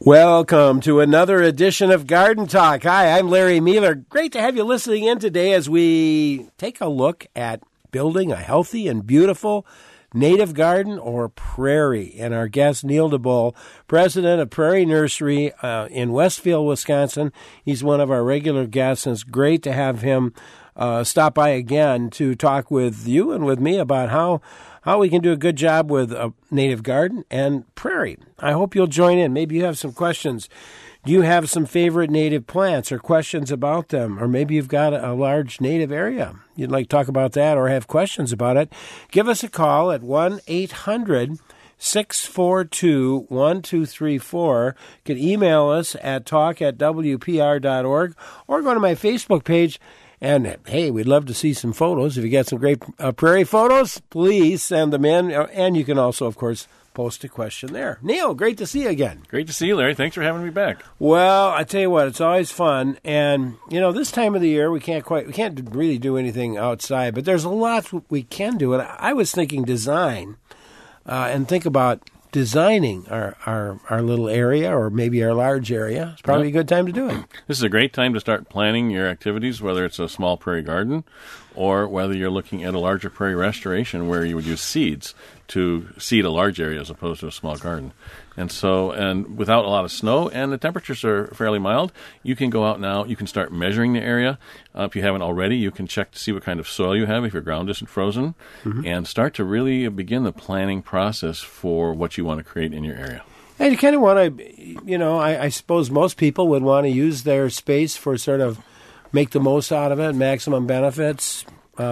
Welcome to another edition of Garden Talk. Hi, I'm Larry Mueller. Great to have you listening in today as we take a look at building a healthy and beautiful native garden or prairie. And our guest, Neil DeBoll, president of Prairie Nursery in Westfield, Wisconsin. He's one of our regular guests, and it's great to have him stop by again to talk with you and with me about how we can do a good job with a native garden and prairie. I hope you'll join in. Maybe you have some questions. Do you have some favorite native plants or questions about them? Or maybe you've got a large native area. You'd like to talk about that or have questions about it. Give us a call at 1-800-642-1234. You can email us at talk@wpr.org or go to my Facebook page. And, hey, we'd love to see some photos. If you got some great prairie photos, please send them in. And you can also, of course, post a question there. Neil, great to see you again. Great to see you, Larry. Thanks for having me back. Well, I tell you what, it's always fun. And, you know, this time of the year, we can't really do anything outside. But there's a lot we can do. And I was thinking design and think about designing our little area or maybe our large area. It's probably a good time to do it. This is a great time to start planning your activities, whether it's a small prairie garden or whether you're looking at a larger prairie restoration where you would use seeds to seed a large area as opposed to a small garden. And without a lot of snow and the temperatures are fairly mild, you can go out now, you can start measuring the area. If you haven't already, you can check to see what kind of soil you have if your ground isn't frozen, and start to really begin the planning process for what you want to create in your area. And you kind of want to, I suppose most people would want to use their space for sort of make the most out of it, maximum benefits.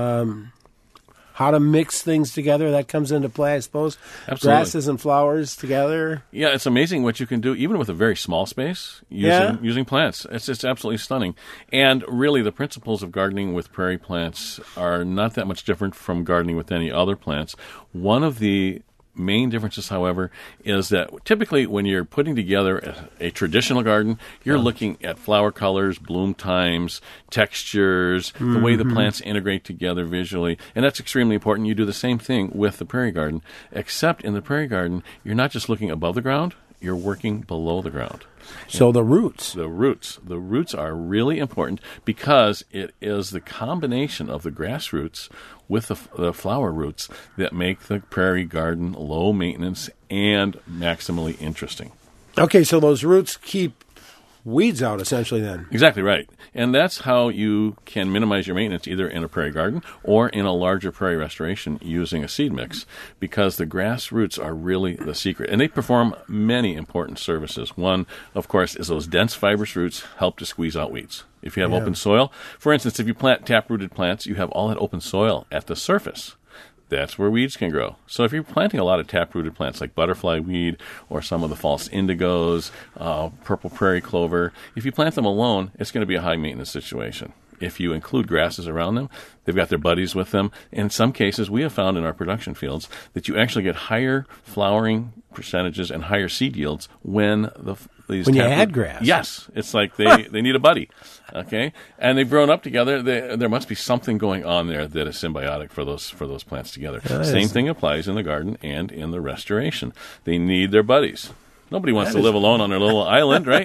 How to mix things together, that comes into play, I suppose. Absolutely. Grasses and flowers together. Yeah, it's amazing what you can do, even with a very small space, using plants. It's just absolutely stunning. And really, the principles of gardening with prairie plants are not that much different from gardening with any other plants. One of the main differences, however, is that typically when you're putting together a traditional garden, you're looking at flower colors, bloom times, textures, the way the plants integrate together visually, and that's extremely important. You do the same thing with the prairie garden, except in the prairie garden, you're not just looking above the ground, you're working below the ground. So the roots. The roots are really important because it is the combination of the grass roots with the flower roots that make the prairie garden low maintenance and maximally interesting. Okay, so those roots keep weeds out, essentially, then. Exactly right. And that's how you can minimize your maintenance either in a prairie garden or in a larger prairie restoration using a seed mix, because the grass roots are really the secret. And they perform many important services. One, of course, is those dense fibrous roots help to squeeze out weeds. If you have open soil, for instance, if you plant tap-rooted plants, you have all that open soil at the surface. That's where weeds can grow. So if you're planting a lot of tap-rooted plants like butterfly weed or some of the false indigos, purple prairie clover, if you plant them alone, it's going to be a high-maintenance situation. If you include grasses around them, they've got their buddies with them. In some cases, we have found in our production fields that you actually get higher flowering percentages and higher seed yields when you add grass. Yes. It's like they need a buddy. Okay? And they've grown up together. There must be something going on there that is symbiotic for those plants together. Same thing applies in the garden and in the restoration. They need their buddies. Nobody wants to live alone on their little island, right?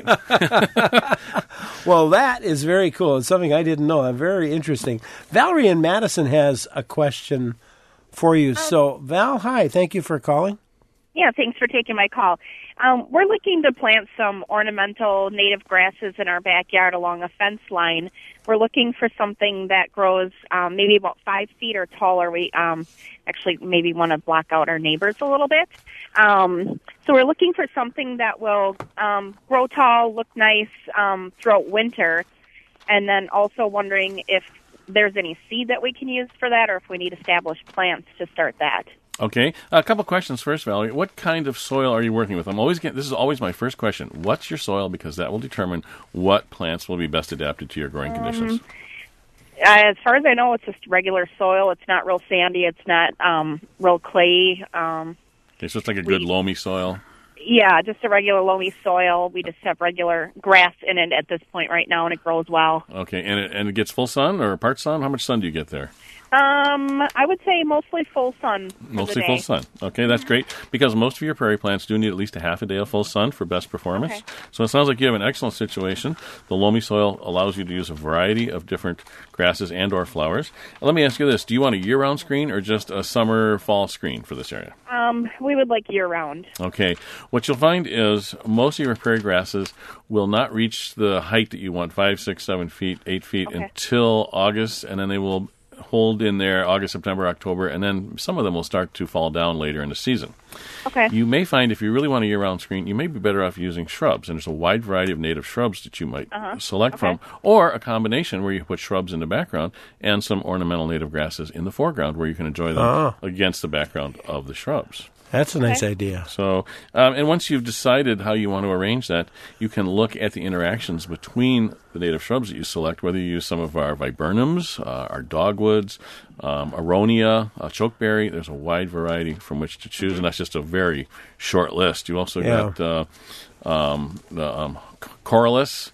Well, that is very cool. It's something I didn't know. Very interesting. Valerie in Madison has a question for you. So, Val, hi. Thank you for calling. Yeah, thanks for taking my call. We're looking to plant some ornamental native grasses in our backyard along a fence line. We're looking for something that grows maybe about 5 feet or taller. We actually maybe want to block out our neighbors a little bit. So we're looking for something that will grow tall, look nice throughout winter, and then also wondering if there's any seed that we can use for that or if we need established plants to start that. Okay. A couple questions first, Valerie. What kind of soil are you working with? This is always my first question. What's your soil? Because that will determine what plants will be best adapted to your growing conditions. As far as I know, it's just regular soil. It's not real sandy. It's not real clay. Okay, so it's like a good loamy soil. Yeah, just a regular loamy soil. We just have regular grass in it at this point right now, and it grows well. Okay, and it gets full sun or part sun? How much sun do you get there? I would say mostly full sun. Mostly full sun. Okay, that's great because most of your prairie plants do need at least a half a day of full sun for best performance. Okay. So it sounds like you have an excellent situation. The loamy soil allows you to use a variety of different grasses and or flowers. Let me ask you this. Do you want a year-round screen or just a summer, fall screen for this area? We would like year-round. Okay. What you'll find is most of your prairie grasses will not reach the height that you want, 5, 6, 7 feet, 8 feet, until August, and then they will hold in there August, September, October, and then some of them will start to fall down later in the season. Okay. You may find if you really want a year-round screen, you may be better off using shrubs, and there's a wide variety of native shrubs that you might select from, or a combination where you put shrubs in the background and some ornamental native grasses in the foreground where you can enjoy them against the background of the shrubs. That's a nice idea. So, and once you've decided how you want to arrange that, you can look at the interactions between the native shrubs that you select, whether you use some of our viburnums, our dogwoods, aronia, chokeberry. There's a wide variety from which to choose, and that's just a very short list. You also got the corylus,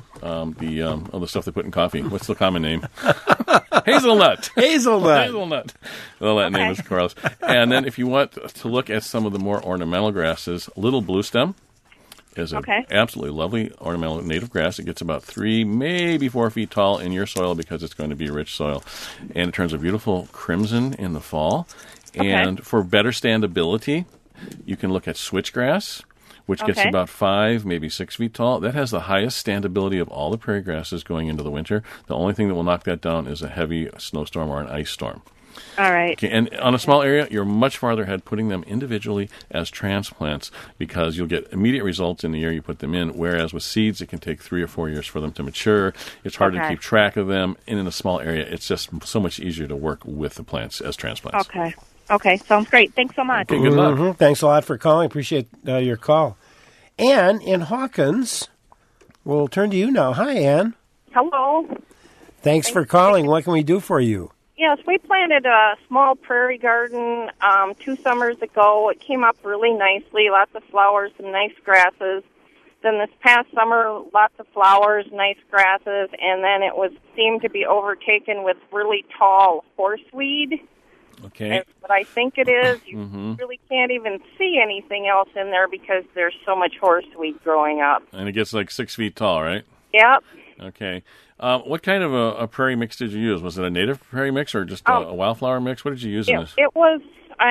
the stuff they put in coffee. What's the common name? Hazelnut. Hazelnut. Well, that name is corylus. And then if you want to look at some of the more ornamental grasses, little blue stem is an absolutely lovely ornamental native grass. It gets about 3, maybe 4 feet tall in your soil because it's going to be rich soil. And it turns a beautiful crimson in the fall. And for better standability, you can look at switchgrass, which gets about 5, maybe 6 feet tall. That has the highest standability of all the prairie grasses going into the winter. The only thing that will knock that down is a heavy snowstorm or an ice storm. All right. Okay, and on a small area, you're much farther ahead putting them individually as transplants because you'll get immediate results in the year you put them in, whereas with seeds, it can take 3 or 4 years for them to mature. It's hard to keep track of them, and in a small area, it's just so much easier to work with the plants as transplants. Okay, sounds great. Thanks so much. Okay, good luck. Thanks a lot for calling. Appreciate your call. Ann in Hawkins, we'll turn to you now. Hi, Ann. Hello. Thanks for calling. What can we do for you? Yes, we planted a small prairie garden 2 summers ago. It came up really nicely, lots of flowers and nice grasses. Then this past summer, lots of flowers, nice grasses, and then it seemed to be overtaken with really tall horseweed. Okay. That's what I think it is. You really can't even see anything else in there because there's so much horseweed growing up. And it gets like 6 feet tall, right? Yep. Okay. What kind of a prairie mix did you use? Was it a native prairie mix or just a wildflower mix? What did you use in this? It was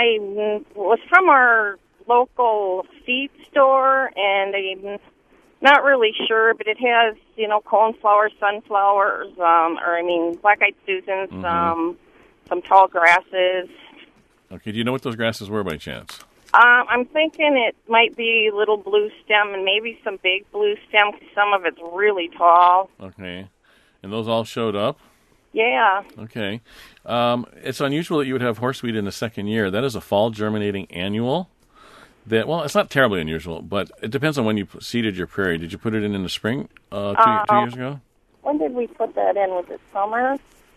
from our local seed store, and I'm not really sure, but it has, coneflowers, sunflowers, black-eyed Susans, some tall grasses. Okay, do you know what those grasses were by chance? I'm thinking it might be little blue stem and maybe some big blue stem because some of it's really tall. Okay, and those all showed up? Yeah. Okay. It's unusual that you would have horseweed in the second year. That is a fall germinating annual. It's not terribly unusual, but it depends on when you seeded your prairie. Did you put it in the spring 2 years ago? When did we put that in? Was it summer?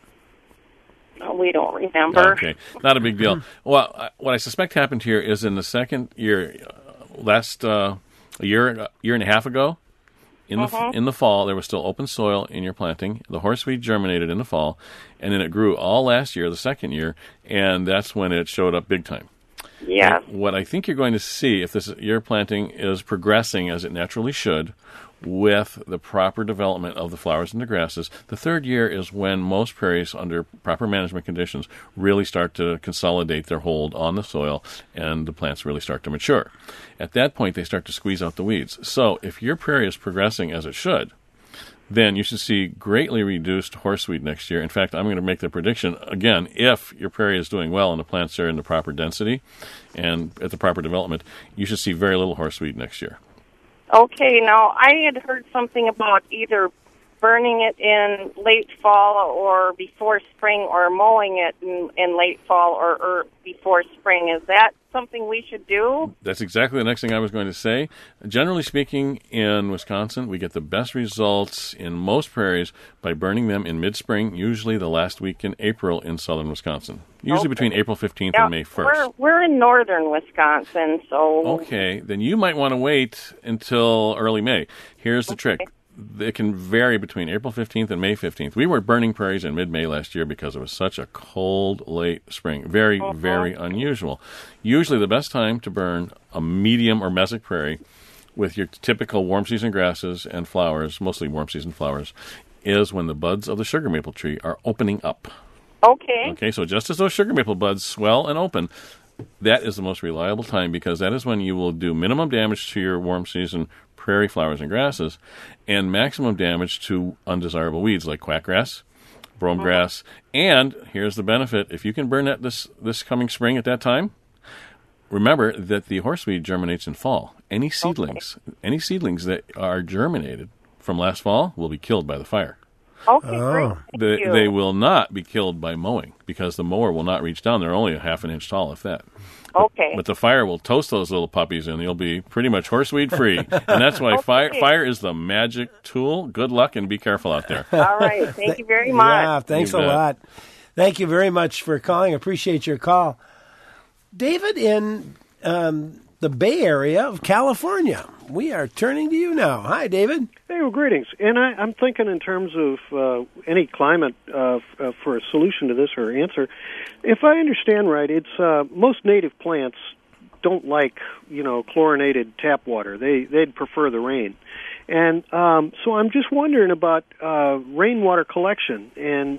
We don't remember. Okay, not a big deal. Well, what I suspect happened here is in the second year, a year and a half ago, in the fall, there was still open soil in your planting. The horseweed germinated in the fall, and then it grew all last year, the second year, and that's when it showed up big time. Yeah. What I think you're going to see, if your planting is progressing as it naturally should, with the proper development of the flowers and the grasses, the third year is when most prairies, under proper management conditions, really start to consolidate their hold on the soil and the plants really start to mature. At that point, they start to squeeze out the weeds. So if your prairie is progressing as it should, then you should see greatly reduced horseweed next year. In fact, I'm going to make the prediction, again, if your prairie is doing well and the plants are in the proper density and at the proper development, you should see very little horseweed next year. Okay, now I had heard something about either burning it in late fall or before spring or mowing it in late fall or before spring. Is that something we should do? That's exactly the next thing I was going to say. Generally speaking, in Wisconsin, we get the best results in most prairies by burning them in mid-spring, usually the last week in April in southern Wisconsin. Usually between April 15th and May 1st. We're in northern Wisconsin, so... Okay, then you might want to wait until early May. Here's the trick. it can vary between April 15th and May 15th. We were burning prairies in mid-May last year because it was such a cold, late spring. Very, very unusual. Usually the best time to burn a medium or mesic prairie with your typical warm season grasses and flowers, mostly warm season flowers, is when the buds of the sugar maple tree are opening up. Okay. Okay, so just as those sugar maple buds swell and open, that is the most reliable time because that is when you will do minimum damage to your warm season prairie flowers and grasses and maximum damage to undesirable weeds like quackgrass, brome grass, and here's the benefit. If you can burn that this coming spring at that time, remember that the horseweed germinates in fall. Any seedlings that are germinated from last fall will be killed by the fire. Okay, great. Thank you. They will not be killed by mowing because the mower will not reach down. They're only a half an inch tall, if that. Okay. But the fire will toast those little puppies, and you'll be pretty much horseweed free. And that's why fire is the magic tool. Good luck, and be careful out there. All right. Thank you very much. Yeah, thanks a lot. Thank you very much for calling. Appreciate your call. David, in the Bay Area of California, we are turning to you now. Hi, David. Hey, well, greetings. And I'm thinking in terms of any climate for a solution to this or answer. If I understand right, it's most native plants don't like chlorinated tap water. They'd prefer the rain. And so I'm just wondering about rainwater collection. And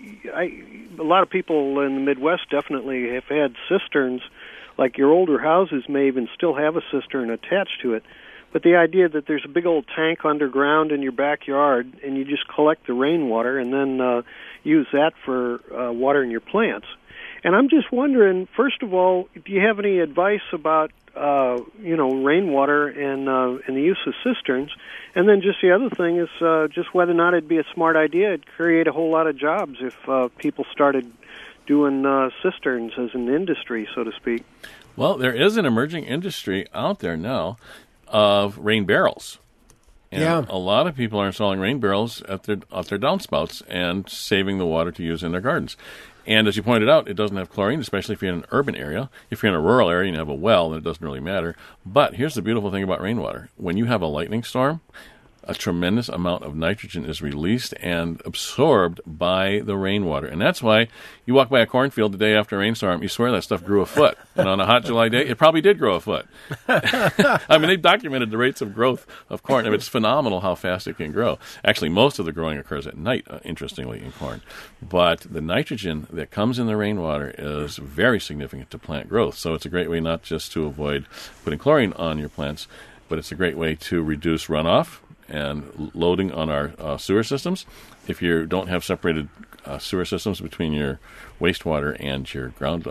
a lot of people in the Midwest definitely have had cisterns. Like your older houses may even still have a cistern attached to it. But the idea that there's a big old tank underground in your backyard and you just collect the rainwater and then use that for watering your plants. And I'm just wondering, first of all, do you have any advice about rainwater and the use of cisterns? And then just the other thing is just whether or not it'd be a smart idea. It'd create a whole lot of jobs if people started doing cisterns as an industry, so to speak. Well, there is an emerging industry out there now of rain barrels. And a lot of people are installing rain barrels at their downspouts and saving the water to use in their gardens. And as you pointed out, it doesn't have chlorine, especially if you're in an urban area. If you're in a rural area and you have a well, then it doesn't really matter. But here's the beautiful thing about rainwater. When you have a lightning storm, a tremendous amount of nitrogen is released and absorbed by the rainwater. And that's why you walk by a cornfield the day after a rainstorm, you swear that stuff grew a foot. And on a hot July day, it probably did grow a foot. I mean, they've documented the rates of growth of corn. I mean, it's phenomenal how fast it can grow. Actually, most of the growing occurs at night, interestingly, in corn. But the nitrogen that comes in the rainwater is very significant to plant growth. So it's a great way not just to avoid putting chlorine on your plants, but it's a great way to reduce runoff and loading on our sewer systems. If you don't have separated sewer systems between your wastewater and your ground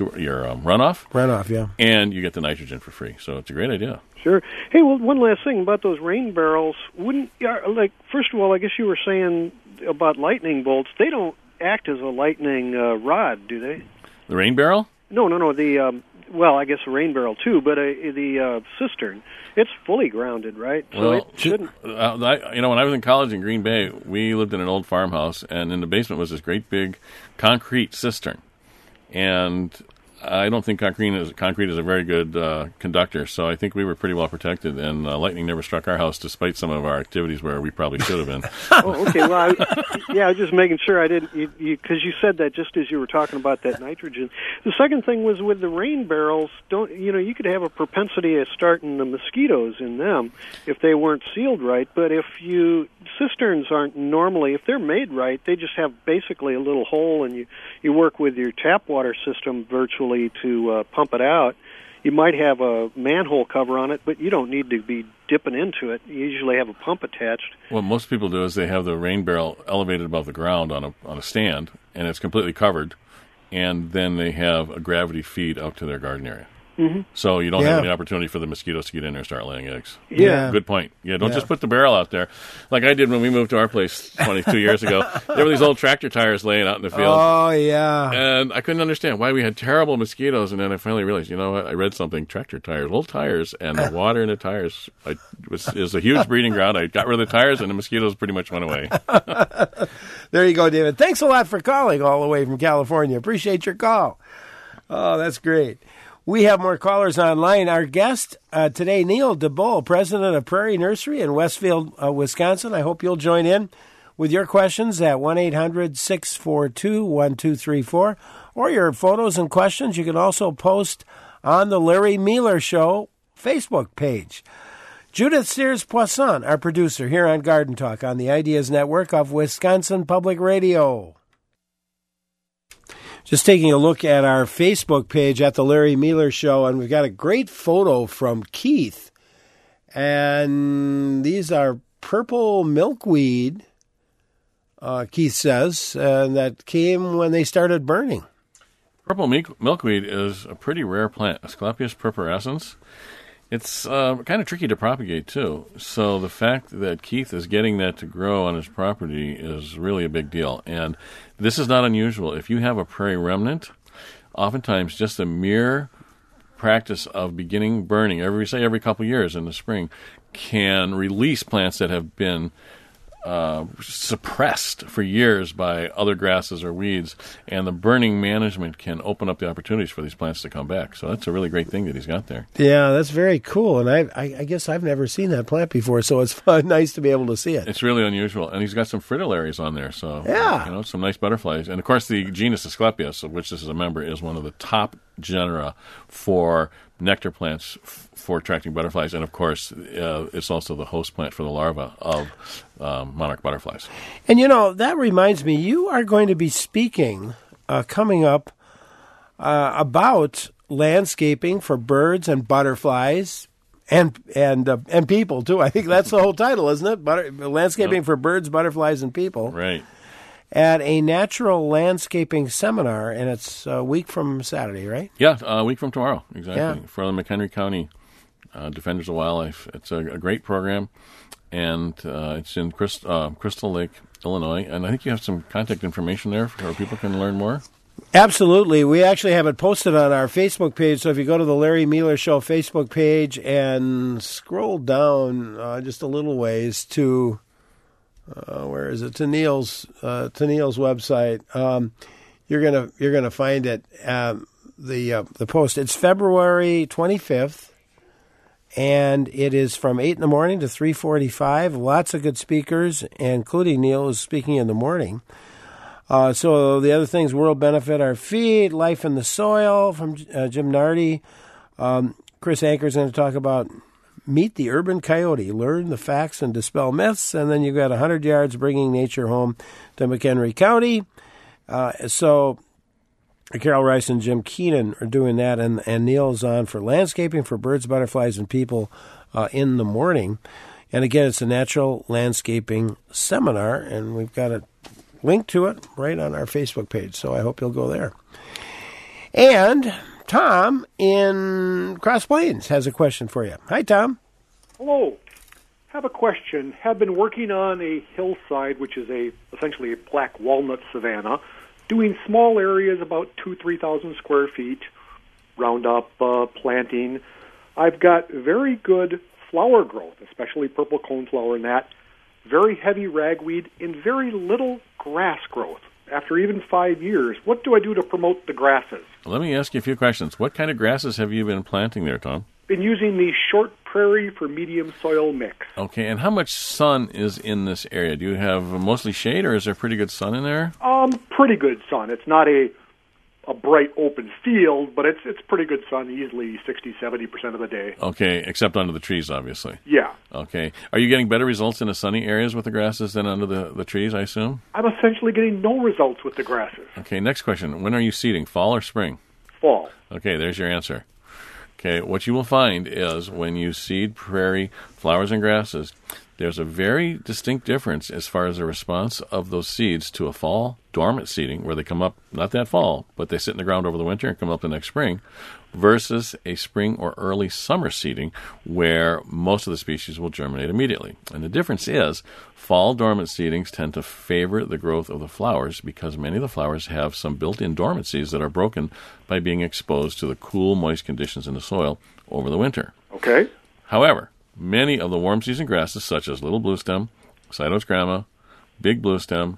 runoff, yeah, and you get the nitrogen for free. So it's a great idea. Sure. Hey, well, one last thing about those rain barrels. First of all, I guess you were saying about lightning bolts. They don't act as a lightning rod, do they? The rain barrel? No. I guess a rain barrel too, but the cistern, it's fully grounded, right? So it shouldn't. When I was in college in Green Bay, we lived in an old farmhouse, and in the basement was this great big concrete cistern. And I don't think concrete is a very good conductor, so I think we were pretty well protected, and lightning never struck our house despite some of our activities where we probably should have been. Oh, okay. Well, I was just making sure I didn't, because you said that just as you were talking about that nitrogen. The second thing was with the rain barrels, you could have a propensity of starting the mosquitoes in them if they weren't sealed right, but cisterns aren't normally, if they're made right, they just have basically a little hole, and you work with your tap water system virtually to pump it out. You might have a manhole cover on it, but you don't need to be dipping into it. You usually have a pump attached. What most people do is they have the rain barrel elevated above the ground on a stand, and it's completely covered, and then they have a gravity feed out to their garden area. Mm-hmm. So you don't have any opportunity for the mosquitoes to get in there and start laying eggs. Yeah. Good point. Yeah, don't just put the barrel out there. Like I did when we moved to our place 22 years ago. There were these old tractor tires laying out in the field. Oh, yeah. And I couldn't understand why we had terrible mosquitoes. And then I finally realized, you know what? I read something, tractor tires, old tires, and the water in the tires is a huge breeding ground. I got rid of the tires, and the mosquitoes pretty much went away. There you go, David. Thanks a lot for calling all the way from California. Appreciate your call. Oh, that's great. We have more callers online. Our guest today, Neil DeBoll, president of Prairie Nursery in Westfield, Wisconsin. I hope you'll join in with your questions at 1-800-642-1234 or your photos and questions. You can also post on the Larry Mealer Show Facebook page. Judith Sears-Poisson, our producer here on Garden Talk on the Ideas Network of Wisconsin Public Radio. Just taking a look at our Facebook page at the Larry Mealer Show, and we've got a great photo from Keith. And these are purple milkweed, Keith says, that came when they started burning. Purple milkweed is a pretty rare plant, Asclepias purpurescens. It's kind of tricky to propagate, too. So the fact that Keith is getting that to grow on his property is really a big deal. And this is not unusual. If you have a prairie remnant, oftentimes just the mere practice of beginning burning, every couple years in the spring, can release plants that have been suppressed for years by other grasses or weeds, and the burning management can open up the opportunities for these plants to come back. So that's a really great thing that he's got there. Yeah, that's very cool, and I guess I've never seen that plant before, so it's nice to be able to see it. It's really unusual, and he's got some fritillaries on there, so yeah, some nice butterflies. And of course, the genus Asclepias, of which this is a member, is one of the top genera for nectar plants for attracting butterflies, and of course, it's also the host plant for the larvae of monarch butterflies. And that reminds me, you are going to be speaking coming up about landscaping for birds and butterflies and people too. I think that's the whole title, isn't it? Landscaping for birds, butterflies, and people. Right. At a natural landscaping seminar, and it's a week from Saturday, right? Yeah, a week from tomorrow, exactly. Yeah. For the McHenry County Defenders of Wildlife. It's a great program, and it's in Crystal Lake, Illinois. And I think you have some contact information there where people can learn more. Absolutely. We actually have it posted on our Facebook page. So if you go to the Larry Mealer Show Facebook page and scroll down just a little ways to... where is it? To Neil's website. You're gonna find it. The post. It's February 25th, and it is from 8 in the morning to 3:45. Lots of good speakers, including Neil is speaking in the morning. So the other things: World Benefit Our Feet, Life in the Soil from Jim Nardi. Chris Anker's going to talk about Meet the Urban Coyote, learn the facts and dispel myths, and then you've got 100 yards bringing nature home to McHenry County. So Carol Rice and Jim Keenan are doing that, and Neil's on for landscaping for birds, butterflies, and people in the morning. And again, it's a natural landscaping seminar, and we've got a link to it right on our Facebook page, so I hope you'll go there. And Tom in Cross Plains has a question for you. Hi, Tom. Hello. Have a question. Have been working on a hillside, which is essentially a black walnut savanna, doing small areas about 2,000-3,000 square feet, round up planting. I've got very good flower growth, especially purple coneflower and that, very heavy ragweed, and very little grass growth. After even 5 years, what do I do to promote the grasses? Let me ask you a few questions. What kind of grasses have you been planting there, Tom? Been using the short prairie for medium soil mix. Okay, and how much sun is in this area? Do you have mostly shade, or is there pretty good sun in there? Pretty good sun. It's not a bright open field, but it's pretty good sun, easily 60-70% of the day. Okay, except under the trees, obviously. Yeah. Okay. Are you getting better results in the sunny areas with the grasses than under the trees, I assume? I'm essentially getting no results with the grasses. Okay, next question. When are you seeding, fall or spring? Fall. Okay, there's your answer. Okay, what you will find is when you seed prairie flowers and grasses, there's a very distinct difference as far as the response of those seeds to a fall dormant seeding, where they come up not that fall, but they sit in the ground over the winter and come up the next spring, versus a spring or early summer seeding, where most of the species will germinate immediately. And the difference is fall dormant seedings tend to favor the growth of the flowers because many of the flowers have some built-in dormancies that are broken by being exposed to the cool, moist conditions in the soil over the winter. Okay. However, many of the warm season grasses, such as little bluestem, Cytos grama, big bluestem,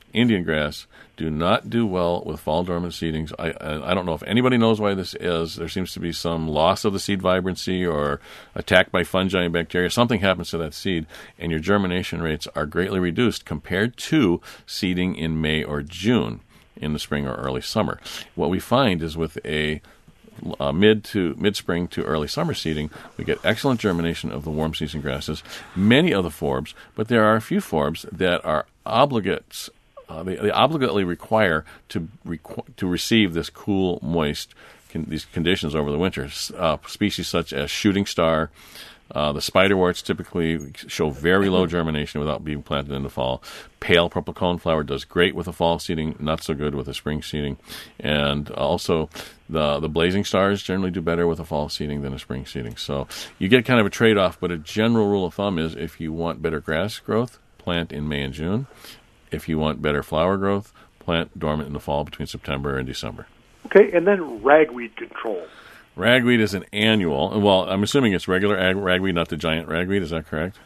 Indian grass do not do well with fall dormant seedings. I don't know if anybody knows why this is. There seems to be some loss of the seed vibrancy or attack by fungi and bacteria. Something happens to that seed, and your germination rates are greatly reduced compared to seeding in May or June in the spring or early summer. What we find is with a mid-spring to early summer seeding, we get excellent germination of the warm season grasses, many of the forbs, but there are a few forbs that are obligates. They obligately require to receive this cool, moist these conditions over the winter. Species such as shooting star, the spiderworts typically show very low germination without being planted in the fall. Pale purple coneflower does great with a fall seeding, not so good with a spring seeding. And also the blazing stars generally do better with a fall seeding than a spring seeding. So you get kind of a trade-off, but a general rule of thumb is if you want better grass growth, plant in May and June. If you want better flower growth, plant dormant in the fall between September and December. Okay, and then ragweed control. Ragweed is an annual. Well, I'm assuming it's regular ragweed, not the giant ragweed. Is that correct?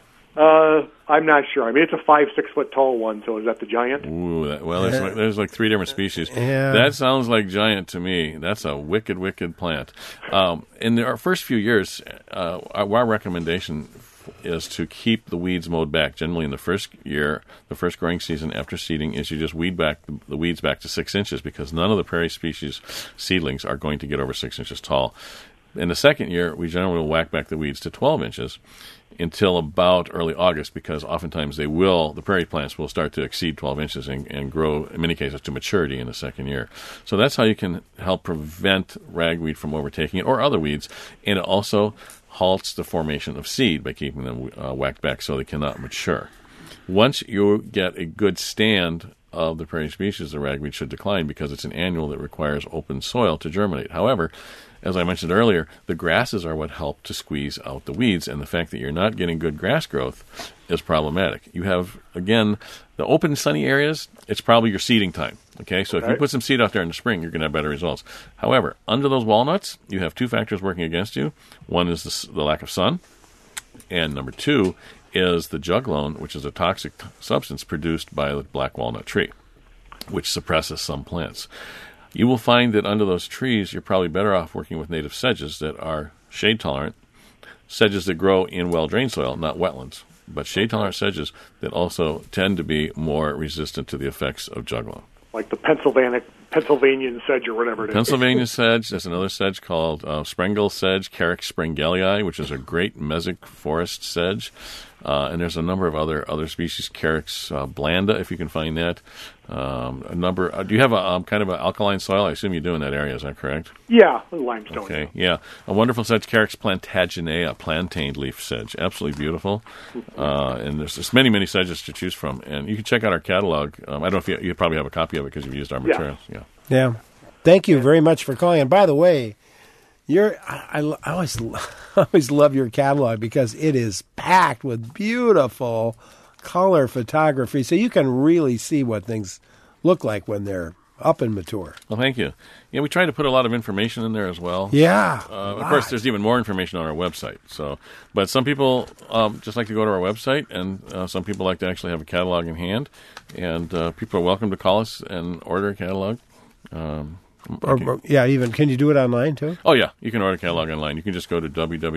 I'm not sure. I mean, it's a 5-6 foot tall one. So is that the giant? Ooh, there's like 3 different species. Yeah. That sounds like giant to me. That's a wicked, wicked plant. In our first few years, our recommendation is to keep the weeds mowed back. Generally, in the first year, the first growing season after seeding, is you just weed back the weeds back to 6 inches because none of the prairie species seedlings are going to get over 6 inches tall. In the second year, we generally will whack back the weeds to 12 inches until about early August because oftentimes the prairie plants will start to exceed 12 inches and grow, in many cases, to maturity in the second year. So that's how you can help prevent ragweed from overtaking it or other weeds. And it also halts the formation of seed by keeping them whacked back so they cannot mature. Once you get a good stand of the prairie species, the ragweed should decline because it's an annual that requires open soil to germinate. However, as I mentioned earlier, the grasses are what help to squeeze out the weeds, and the fact that you're not getting good grass growth is problematic. You have, again, the open sunny areas, it's probably your seeding time. Okay, so if you put some seed out there in the spring, you're going to have better results. However, under those walnuts, you have 2 factors working against you. One is the lack of sun, and number 2 is the juglone, which is a toxic substance produced by the black walnut tree, which suppresses some plants. You will find that under those trees, you're probably better off working with native sedges that are shade-tolerant, sedges that grow in well-drained soil, not wetlands, but shade-tolerant sedges that also tend to be more resistant to the effects of juglone. Like the Pennsylvanian sedge or whatever it is. Pennsylvania sedge. There's another sedge called Sprengel sedge, Carex sprengelii, which is a great mesic forest sedge. And there's a number of other species, Carex blanda, if you can find that. Do you have a kind of an alkaline soil? I assume you do in that area. Is that correct? Yeah, limestone. Okay, yeah. A wonderful sedge, Carex plantaginea, plantain leaf sedge. Absolutely beautiful. And there's just many, many sedges to choose from. And you can check out our catalog. I don't know if you probably have a copy of it because you've used our materials. Yeah. Thank you very much for calling. And by the way, I always love your catalog because it is packed with beautiful color photography, so you can really see what things look like when they're up and mature. Well, thank you. Yeah, we try to put a lot of information in there as well. Yeah. Of course, there's even more information on our website. But some people just like to go to our website, and some people like to actually have a catalog in hand. And people are welcome to call us and order a catalog. Can you do it online too? Oh, yeah. You can order a catalog online. You can just go to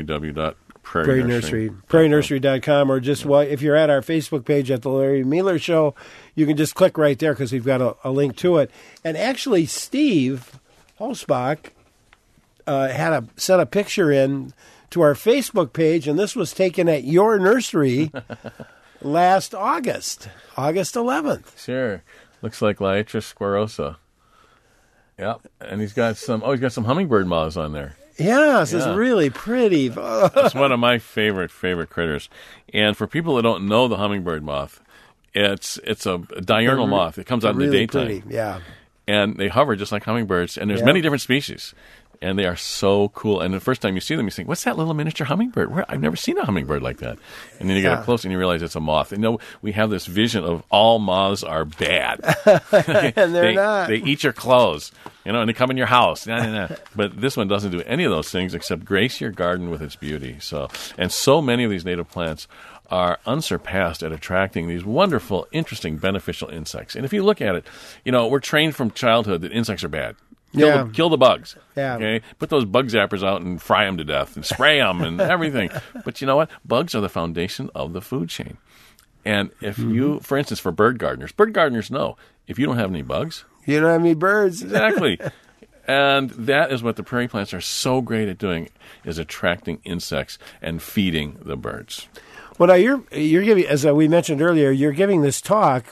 PrairieNursery.com, or just if you're at our Facebook page at the Larry Mealer Show, you can just click right there because we've got a link to it. And actually, Steve Holzbach sent a picture in to our Facebook page, and this was taken at your nursery last August 11th. Sure. Looks like Liatris squarosa. Yeah, and he's got some hummingbird moths on there. Yes, it's really pretty. It's one of my favorite critters. And for people that don't know the hummingbird moth, it's a diurnal moth. It comes out in the daytime. Pretty. Yeah. And they hover just like hummingbirds, and there's many different species. And they are so cool. And the first time you see them, you think, what's that little miniature hummingbird? I've never seen a hummingbird like that. And then you get up close and you realize it's a moth. And we have this vision of all moths are bad. And they're not. They eat your clothes, and they come in your house. But this one doesn't do any of those things except grace your garden with its beauty. So many of these native plants are unsurpassed at attracting these wonderful, interesting, beneficial insects. And if you look at it, we're trained from childhood that insects are bad. Kill the bugs. Yeah. Okay. Put those bug zappers out and fry them to death and spray them and everything. But you know what? Bugs are the foundation of the food chain. And if you, for instance, for bird gardeners know if you don't have any bugs, you don't have any birds. Exactly. And that is what the prairie plants are so great at doing, is attracting insects and feeding the birds. Well, now you're giving, as we mentioned earlier, you're giving this talk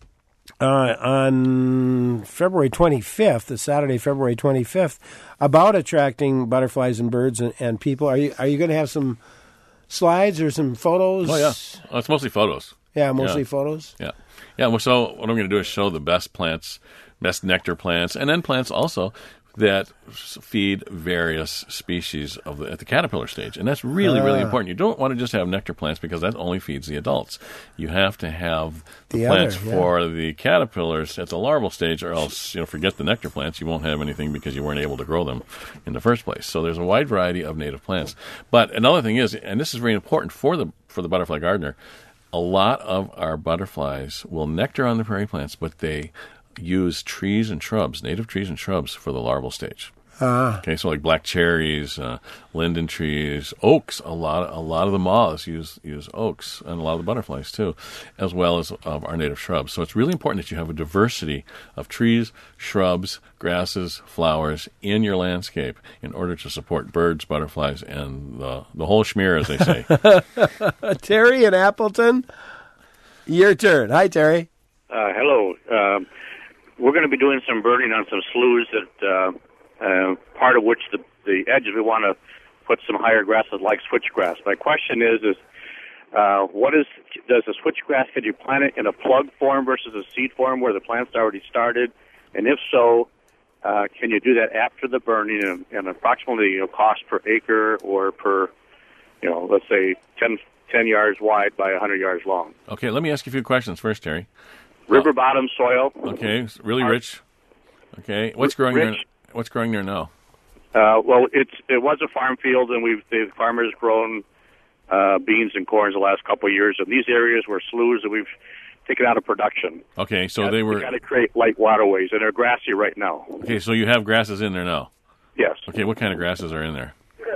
on February 25th, the Saturday, February 25th, about attracting butterflies and birds and people. Are you going to have some slides or some photos? Oh, yeah. It's mostly photos. Yeah, mostly photos? Yeah. Yeah, well, so what I'm going to do is show the best plants, best nectar plants, and then plants also that feed various species at the caterpillar stage. And that's really, really important. You don't want to just have nectar plants because that only feeds the adults. You have to have the plants for the caterpillars at the larval stage, or else, forget the nectar plants. You won't have anything because you weren't able to grow them in the first place. So there's a wide variety of native plants. But another thing is, and this is very important for the butterfly gardener, a lot of our butterflies will nectar on the prairie plants, but they use trees and shrubs, native trees and shrubs, for the larval stage. Okay, so like black cherries, linden trees, oaks. A lot of the moths use oaks, and a lot of the butterflies too, as well as of our native shrubs. So it's really important that you have a diversity of trees, shrubs, grasses, flowers in your landscape in order to support birds, butterflies, and the whole schmear, as they say. Terry in Appleton, your turn. Hi, Terry. Hello. We're going to be doing some birding on some sloughs that part of which the edges we want to put some higher grasses like switchgrass. My question is does the switchgrass, could you plant it in a plug form versus a seed form where the plant's already started? And if so, can you do that after the burning and approximately cost per acre or per, let's say 10 yards wide by 100 yards long? Okay, let me ask you a few questions first, Terry. River bottom soil. Okay, really rich. Okay, what's growing there now? Well, it was a farm field, and the farmers grown beans and corn the last couple of years. And these areas were sloughs that we've taken out of production. Okay, so we got to create light waterways, and they're grassy right now. Okay, so you have grasses in there now. Yes. Okay, what kind of grasses are in there?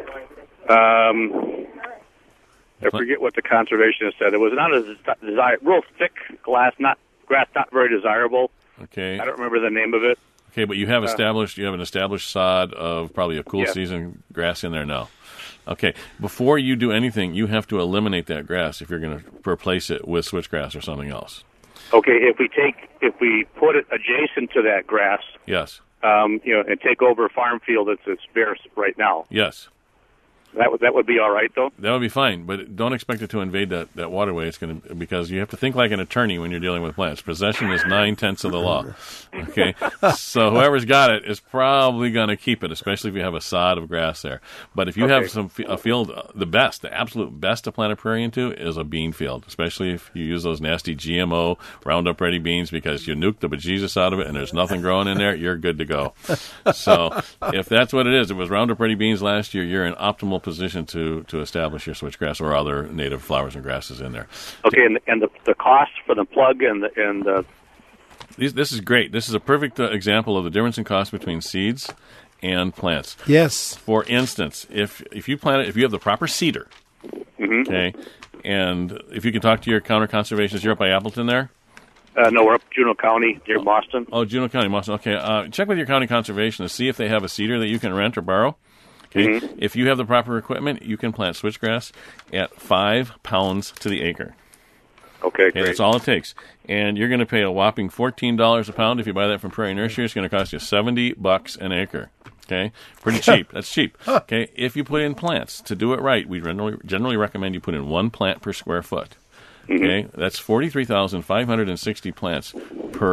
I forget what the conservationist said. It was not as real thick grass, not very desirable. Okay. I don't remember the name of it. Okay, but you have an established sod of probably a cool season grass in there now. Okay, before you do anything, you have to eliminate that grass if you're going to replace it with switchgrass or something else. Okay, if we put it adjacent to that grass, yes, and take over a farm field that's bare right now. Yes. That would be all right, though? That would be fine, but don't expect it to invade that waterway. It's going to, because you have to think like an attorney when you're dealing with plants. Possession is 9/10 of the law. Okay, so whoever's got it is probably going to keep it, especially if you have a sod of grass there. But if you have a field, the absolute best to plant a prairie into is a bean field, especially if you use those nasty GMO Roundup Ready beans, because you nuke the bejesus out of it and there's nothing growing in there. You're good to go. So if that's what it is, it was Roundup Ready beans last year. You're in optimal position to establish your switchgrass or other native flowers and grasses in there. Okay, and the cost for the plug and this is great. This is a perfect example of the difference in cost between seeds and plants. Yes. For instance, if you plant it, if you have the proper cedar, okay, and if you can talk to your counter conservationists, you're up by Appleton there. No, we're up Juneau County, near Boston. Oh, Juneau County, Boston. Okay, check with your county conservationist, see if they have a cedar that you can rent or borrow. Okay, if you have the proper equipment, you can plant switchgrass at 5 pounds to the acre. Okay, great. That's all it takes. And you're going to pay a whopping $14 a pound if you buy that from Prairie Nursery. It's going to cost you $70 an acre. Okay, pretty cheap. That's cheap. Okay, if you put in plants to do it right, we generally recommend you put in 1 plant per square foot. Okay, that's 43,560 plants per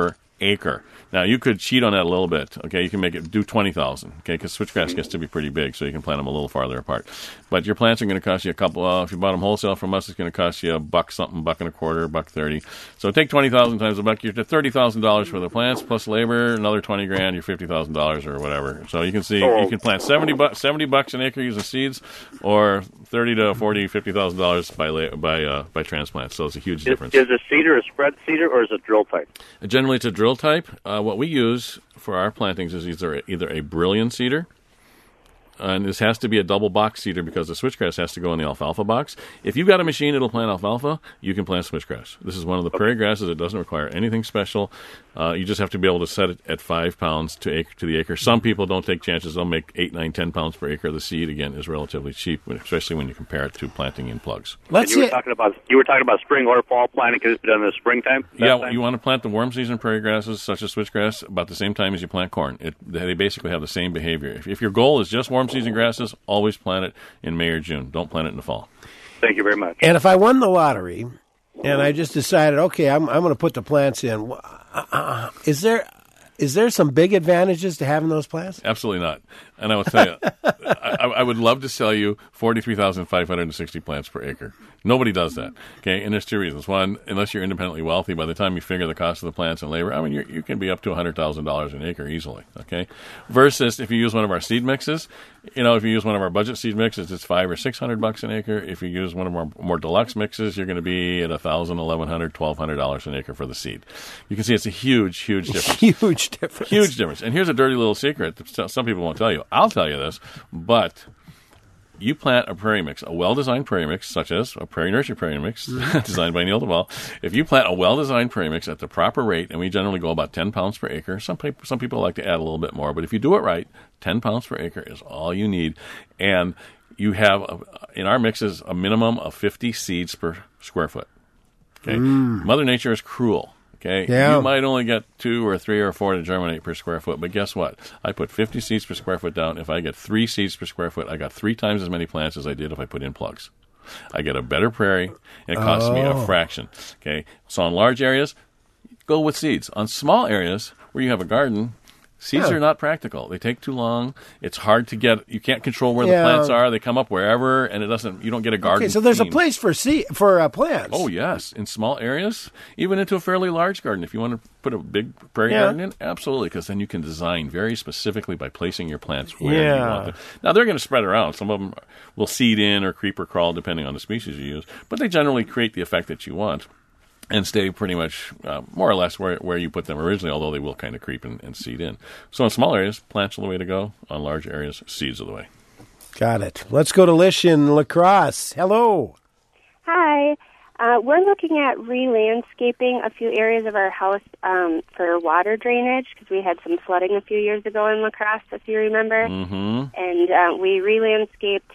acre. Now, you could cheat on that a little bit. Okay, you can make it do 20,000. Okay, because switchgrass gets to be pretty big, so you can plant them a little farther apart. But your plants are going to cost you a couple. If you bought them wholesale from us, it's going to cost you $1 something, $1.25, $1.30. So take 20,000 times a buck. You're at $30,000 for the plants plus labor. Another $20,000, you're $50,000 or whatever. So you can see you can plant $70 an acre using seeds, or $30,000 to $40,000, $50,000 by transplant. So it's a huge difference. Is a seeder a spread seeder or is it drill type? Generally, it's a drill type. What we use for our plantings is either a Brilliant seeder, and this has to be a double box seeder because the switchgrass has to go in the alfalfa box. If you've got a machine that'll plant alfalfa, you can plant switchgrass. This is one of the prairie grasses. It doesn't require anything special. You just have to be able to set it at 5 pounds to the acre. Some people don't take chances. They'll make 8, 9, 10 pounds per acre. The seed, again, is relatively cheap, especially when you compare it to planting in plugs. You were talking about spring or fall planting. Can this be done in the springtime? You want to plant the warm season prairie grasses, such as switchgrass, about the same time as you plant corn. They basically have the same behavior. If your goal is just warm season grasses, always plant it in May or June. Don't plant it in the fall. Thank you very much. And if I won the lottery and I just decided, okay, I'm going to put the plants in, is there some big advantages to having those plants? Absolutely not. And I will tell you, I would love to sell you 43,560 plants per acre. Nobody does that. Okay, and there's 2 reasons. One, unless you're independently wealthy, by the time you figure the cost of the plants and labor, I mean, you can be up to $100,000 an acre easily. Okay, versus if you use one of our seed mixes, if you use one of our budget seed mixes, it's $500 or $600 an acre. If you use one of our more deluxe mixes, you're going to be at $1,000, $1,100, $1,200 an acre for the seed. You can see it's a huge difference. Huge difference. Huge difference. And here's a dirty little secret that some people won't tell you. I'll tell you this, but you plant a prairie mix, a well-designed prairie mix, such as a Prairie Nursery prairie mix designed by Neil DeValle. If you plant a well-designed prairie mix at the proper rate, and we generally go about 10 pounds per acre, some people like to add a little bit more, but if you do it right, 10 pounds per acre is all you need. And you have, in our mixes, a minimum of 50 seeds per square foot. Okay, Mother Nature is cruel. Okay, You might only get 2 or 3 or 4 to germinate per square foot, but guess what? I put 50 seeds per square foot down. If I get 3 seeds per square foot, I got 3 times as many plants as I did if I put in plugs. I get a better prairie, and it costs me a fraction. Okay, so on large areas, go with seeds. On small areas where you have a garden, seeds are not practical. They take too long. It's hard to get. You can't control where the plants are. They come up wherever, and you don't get a garden. Okay, so there's a place for plants. Oh yes, in small areas, even into a fairly large garden. If you want to put a big prairie garden in, absolutely, because then you can design very specifically by placing your plants where you want them. Now they're going to spread around. Some of them will seed in or creep or crawl, depending on the species you use, but they generally create the effect that you want and stay pretty much more or less where you put them originally, although they will kind of creep and seed in. So in small areas, plants are the way to go. On large areas, seeds are the way. Got it. Let's go to Lish in La Crosse. Hello. Hi. We're looking at re-landscaping a few areas of our house for water drainage because we had some flooding a few years ago in La Crosse, if you remember. Mm-hmm. And we re-landscaped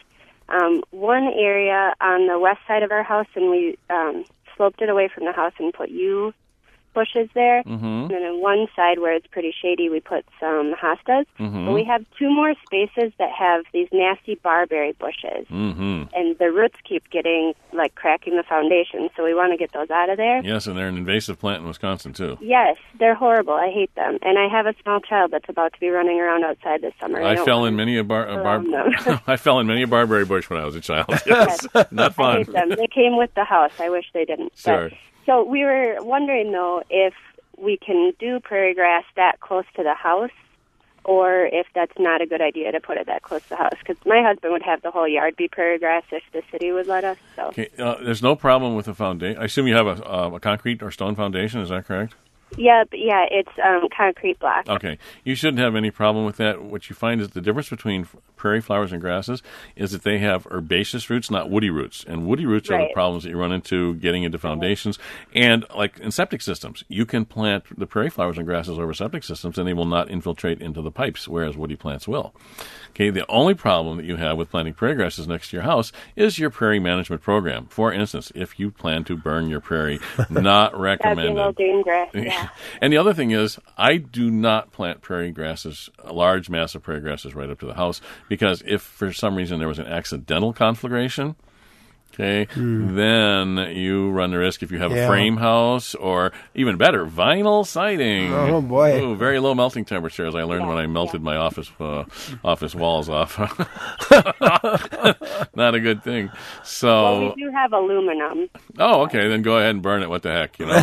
one area on the west side of our house, and we sloped it away from the house and put yew bushes there. Mm-hmm. And then on one side where it's pretty shady, we put some hostas. Mm-hmm. But we have 2 more spaces that have these nasty barberry bushes. Mm-hmm. And the roots keep cracking the foundation, so we want to get those out of there. Yes, and they're an invasive plant in Wisconsin, too. Yes, they're horrible. I hate them. And I have a small child that's about to be running around outside this summer. I fell in many a I fell in many a barberry bush when I was a child. Yes, not fun. I hate them. They came with the house. I wish they didn't. Sure. So we were wondering, though, if we can do prairie grass that close to the house, or if that's not a good idea to put it that close to the house. Because my husband would have the whole yard be prairie grass if the city would let us. So. Okay, there's no problem with the foundation. I assume you have a concrete or stone foundation. Is that correct? Yeah, it's concrete block. Okay. You shouldn't have any problem with that. What you find is the difference between prairie flowers and grasses is that they have herbaceous roots, not woody roots. And woody roots are the problems that you run into getting into foundations. And like in septic systems, you can plant the prairie flowers and grasses over septic systems and they will not infiltrate into the pipes, whereas woody plants will. Okay, the only problem that you have with planting prairie grasses next to your house is your prairie management program. For instance, if you plan to burn your prairie, not recommended. That'd be a little green grass, yeah. And the other thing is, I do not plant prairie grasses, a large mass of prairie grasses right up to the house, because if for some reason there was an accidental conflagration, Okay, then you run the risk if you have a frame house, or even better, vinyl siding. Oh boy! Ooh, very low melting temperature, as I learned when I melted my office walls off. Not a good thing. So, well, we do have aluminum. Oh, okay. Then go ahead and burn it. What the heck, you know?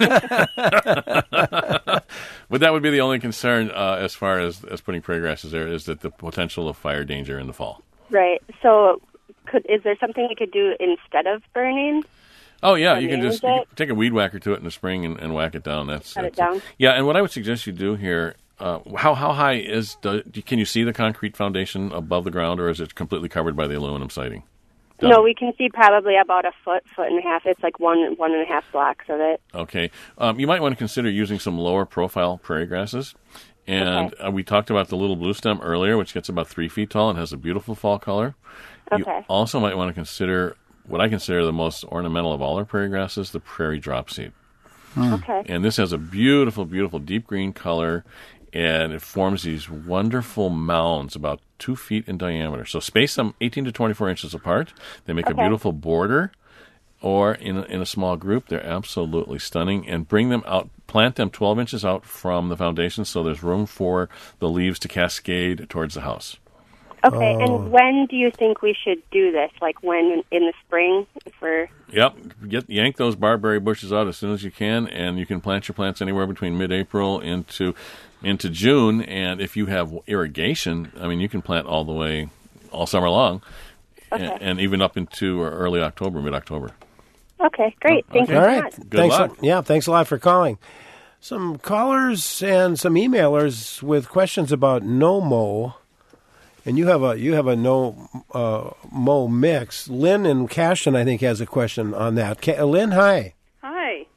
But that would be the only concern as far as putting prairie grasses there, is that the potential of fire danger in the fall. Right. So, is there something we could do instead of burning? Oh, yeah. You can just take a weed whacker to it in the spring and whack it down. Cut it down? Yeah, and what I would suggest you do here, how high can you see the concrete foundation above the ground, or is it completely covered by the aluminum siding? No, we can see probably about a foot and a half. It's like one and a half blocks of it. Okay. You might want to consider using some lower profile prairie grasses. And we talked about the little blue stem earlier, which gets about 3 feet tall and has a beautiful fall color. Okay. You also might want to consider what I consider the most ornamental of all our prairie grasses, the prairie dropseed. Okay. And this has a beautiful, beautiful deep green color, and it forms these wonderful mounds about 2 feet in diameter. So space them 18 to 24 inches apart. They make a beautiful border, or in a small group. They're absolutely stunning. And bring them out, plant them 12 inches out from the foundation so there's room for the leaves to cascade towards the house. Okay, and when do you think we should do this? Like when in the spring? Yep, yank those barberry bushes out as soon as you can, and you can plant your plants anywhere between mid-April into June. And if you have irrigation, I mean, you can plant all the way all summer long, and even up into early October, mid-October. Okay, great. Thank you All so right. much. Good luck. Thanks a lot for calling. Some callers and some emailers with questions about no-mow. And you have a no-mow mix. Lynn in Cashton, I think, has a question on that. Lynn, hi. Hi.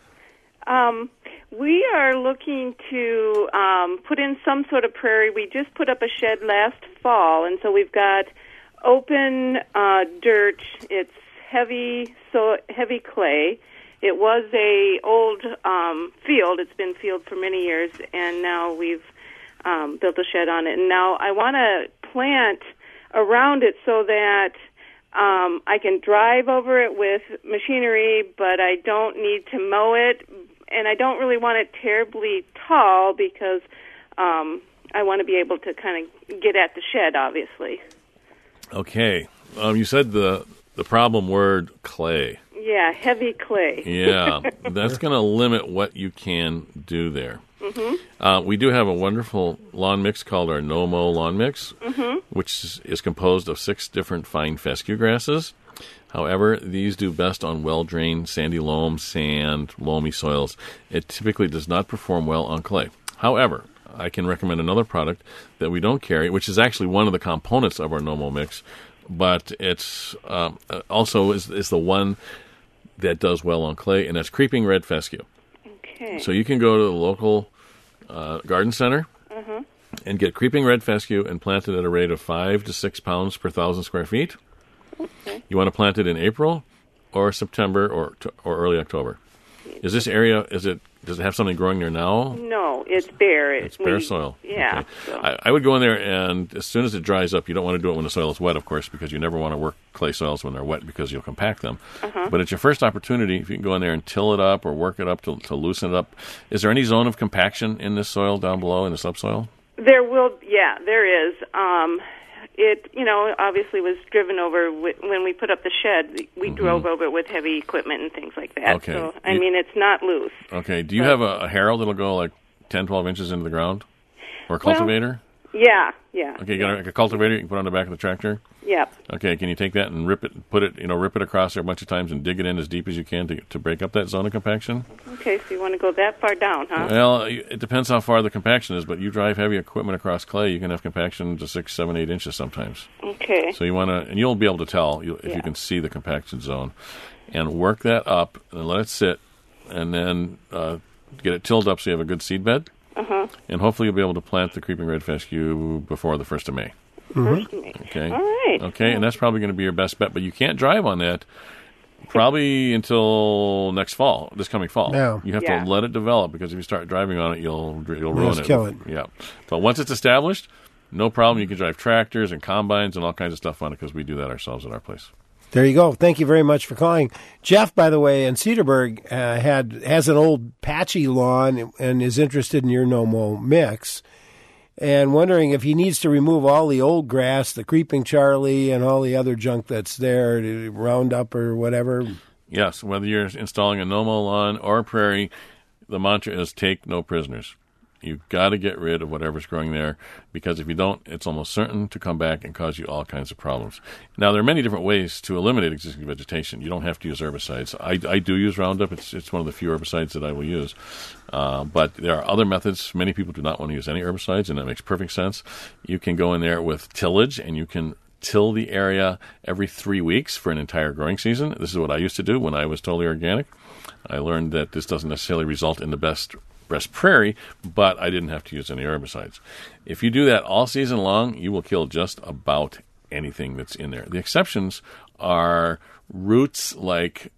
We are looking to put in some sort of prairie. We just put up a shed last fall, and so we've got open dirt. It's heavy clay. It was a old field. It's been field for many years, and now we've built a shed on it. And now I want to plant around it so that I can drive over it with machinery, but I don't need to mow it, and I don't really want it terribly tall because I want to be able to kind of get at the shed, obviously. Okay. You said the problem word clay. Yeah, heavy clay. Yeah, that's going to limit what you can do there. Mm-hmm. We do have a wonderful lawn mix called our no-mow lawn mix, which is composed of 6 different fine fescue grasses. However, these do best on well-drained sandy loam, sand, loamy soils. It typically does not perform well on clay. However, I can recommend another product that we don't carry, which is actually one of the components of our no-mow mix, but it's also is the one that does well on clay, and that's creeping red fescue. Okay. So you can go to the local garden center and get creeping red fescue and plant it at a rate of 5 to 6 pounds per 1,000 square feet. Okay. You want to plant it in April or September or early October. Is this area, does it have something growing there now? No, it's bare. It's bare soil. Yeah. Okay. So. I would go in there, and as soon as it dries up, you don't want to do it when the soil is wet, of course, because you never want to work clay soils when they're wet because you'll compact them. But it's your first opportunity, if you can go in there and till it up or work it up to loosen it up. Is there any zone of compaction in this soil down below in the subsoil? There is. It, obviously was driven over when we put up the shed. We drove over it with heavy equipment and things like that. Okay. So, it's not loose. Okay. Do you have a harrow that'll go like 10, 12 inches into the ground? Or a cultivator? Yeah. Okay, you got a cultivator you can put on the back of the tractor? Yep. Okay, can you take that and rip it across there a bunch of times and dig it in as deep as you can to break up that zone of compaction? Okay, so you want to go that far down, huh? Well, it depends how far the compaction is, but you drive heavy equipment across clay, you can have compaction to 6, 7, 8 inches sometimes. Okay. So you want to, and you'll be able to tell if you can see the compaction zone, and work that up and let it sit, and then get it tilled up so you have a good seed bed, and hopefully you'll be able to plant the creeping red fescue before the 1st of May. Okay. All right. Okay, and that's probably going to be your best bet, but you can't drive on that probably until this coming fall. Yeah. You have to let it develop, because if you start driving on it, you'll ruin it. Kill it. Yeah. But once it's established, no problem. You can drive tractors and combines and all kinds of stuff on it, because we do that ourselves at our place. There you go. Thank you very much for calling. Jeff, by the way, in Cedarburg has an old patchy lawn and is interested in your No-Mow mix, and wondering if he needs to remove all the old grass, the creeping Charlie, and all the other junk that's there, to Roundup or whatever. Yes, whether you're installing a No-Mow lawn or a prairie, the mantra is take no prisoners. You've got to get rid of whatever's growing there, because if you don't, it's almost certain to come back and cause you all kinds of problems. Now, there are many different ways to eliminate existing vegetation. You don't have to use herbicides. I do use Roundup. It's one of the few herbicides that I will use. But there are other methods. Many people do not want to use any herbicides, and that makes perfect sense. You can go in there with tillage, and you can till the area every 3 weeks for an entire growing season. This is what I used to do when I was totally organic. I learned that this doesn't necessarily result in the best prairie, but I didn't have to use any herbicides. If you do that all season long, you will kill just about anything that's in there. The exceptions are roots like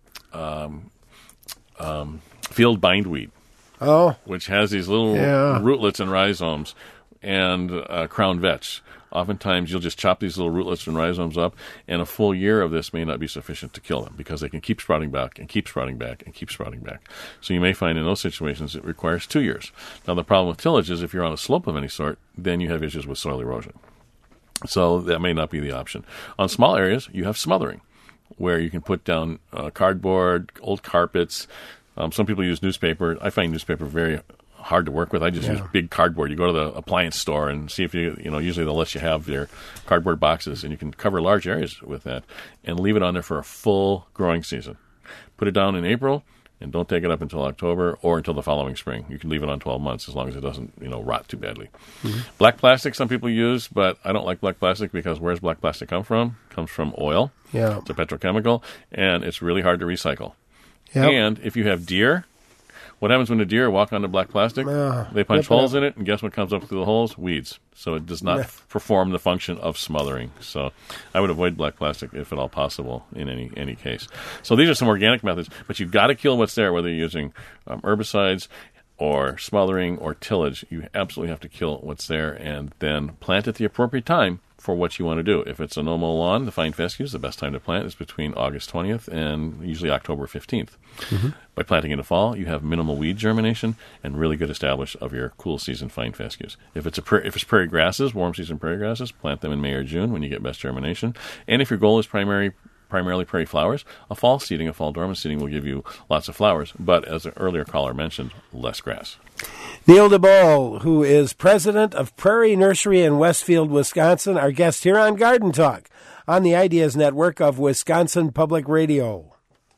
field bindweed, which has these little rootlets and rhizomes, and crown vetch. Oftentimes, you'll just chop these little rootlets and rhizomes up, and a full year of this may not be sufficient to kill them, because they can keep sprouting back and keep sprouting back and keep sprouting back. So you may find in those situations it requires 2 years. Now, the problem with tillage is if you're on a slope of any sort, then you have issues with soil erosion. So that may not be the option. On small areas, you have smothering, where you can put down cardboard, old carpets. Some people use newspaper. I find newspaper very hard to work with. I just use big cardboard. You go to the appliance store and see if usually they'll let you have their cardboard boxes, and you can cover large areas with that and leave it on there for a full growing season. Put it down in April and don't take it up until October or until the following spring. You can leave it on 12 months as long as it doesn't, rot too badly. Mm-hmm. Black plastic some people use, but I don't like black plastic, because where's black plastic come from? It comes from oil. Yeah. It's a petrochemical, and it's really hard to recycle. Yep. And if you have deer, what happens when the deer walk onto black plastic? They punch holes in it, and guess what comes up through the holes? Weeds. So it does not perform the function of smothering. So I would avoid black plastic if at all possible in any case. So these are some organic methods, but you've got to kill what's there, whether you're using herbicides or smothering or tillage. You absolutely have to kill what's there and then plant at the appropriate time for what you want to do. If it's a No-Mow lawn, the fine fescues, the best time to plant is between August 20th and usually October 15th. Mm-hmm. By planting in the fall, you have minimal weed germination and really good establish of your cool season fine fescues. If it's prairie grasses, warm season prairie grasses, plant them in May or June when you get best germination. And if your goal is primarily prairie flowers, a fall dormant seeding will give you lots of flowers, but as an earlier caller mentioned, less grass. Neil DeBoll, who is president of Prairie Nursery in Westfield, Wisconsin, our guest here on Garden Talk on the Ideas Network of Wisconsin Public Radio.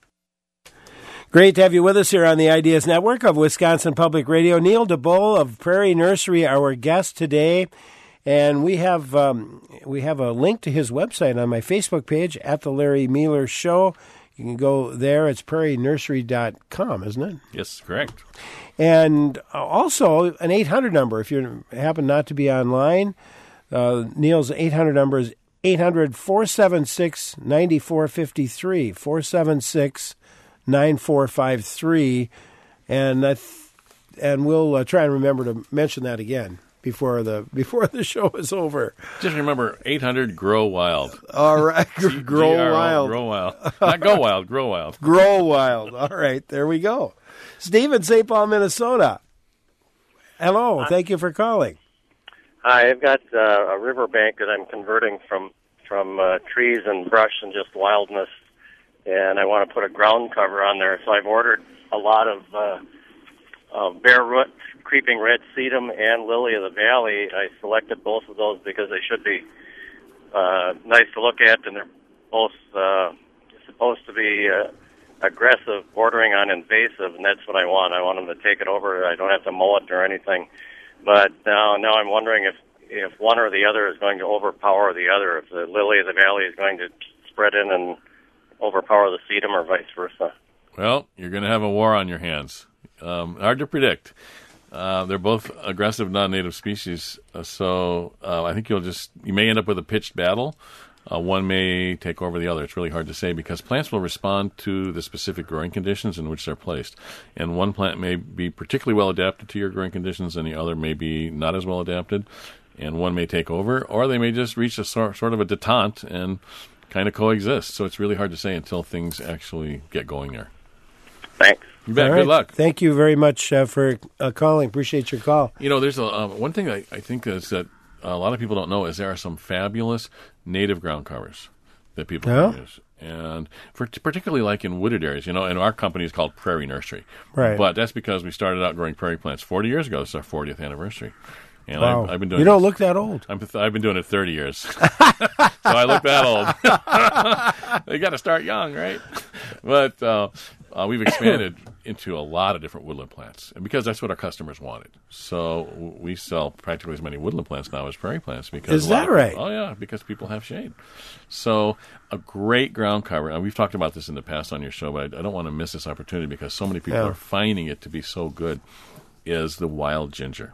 Great to have you with us here on the Ideas Network of Wisconsin Public Radio. Neil DeBoll of Prairie Nursery, our guest today. And we have a link to his website on my Facebook page, at The Larry Meiler Show. You can go there. It's prairienursery.com, isn't it? Yes, correct. And also an 800 number if you happen not to be online. Neil's 800 number is 800-476-9453, 476-9453. And we'll try and remember to mention that again before the show is over. Just remember, 800 Grow Wild. All right, Grow Wild. Grow Wild. Not Go Wild, Grow Wild. Grow Wild. All right, there we go. Steve in St. Paul, Minnesota. Hello, thank you for calling. Hi, I've got a riverbank that I'm converting from trees and brush and just wildness, and I want to put a ground cover on there. So I've ordered a lot of bare root, creeping red sedum, and lily of the valley. I selected both of those because they should be nice to look at, and they're both supposed to be aggressive, bordering on invasive, and that's what I want. I want them to take it over. I don't have to mow it or anything. But now I'm wondering if one or the other is going to overpower the other, if the lily of the valley is going to spread in and overpower the sedum or vice versa. Well, you're going to have a war on your hands. Hard to predict. They're both aggressive non-native species, so I think you may end up with a pitched battle. One may take over the other. It's really hard to say because plants will respond to the specific growing conditions in which they're placed. And one plant may be particularly well adapted to your growing conditions and the other may be not as well adapted. And one may take over, or they may just reach a sort of a detente and kind of coexist. So it's really hard to say until things actually get going there. Thanks. You bet. All Good right. luck. Thank you very much for calling. Appreciate your call. There's one thing I think is that a lot of people don't know is there are some fabulous native ground covers that people can use. And particularly like in wooded areas, and our company is called Prairie Nursery. Right. But that's because we started out growing prairie plants 40 years ago. It's our 40th anniversary. And Wow. I've been doing You don't look that old. I've been doing it 30 years. So I look that old. You got to start young, right? But we've expanded into a lot of different woodland plants, and because that's what our customers wanted. So we sell practically as many woodland plants now as prairie plants. Because Is that right? Oh, yeah, because people have shade. So a great ground cover, and we've talked about this in the past on your show, but I don't want to miss this opportunity because so many people are finding it to be so good, is the wild ginger.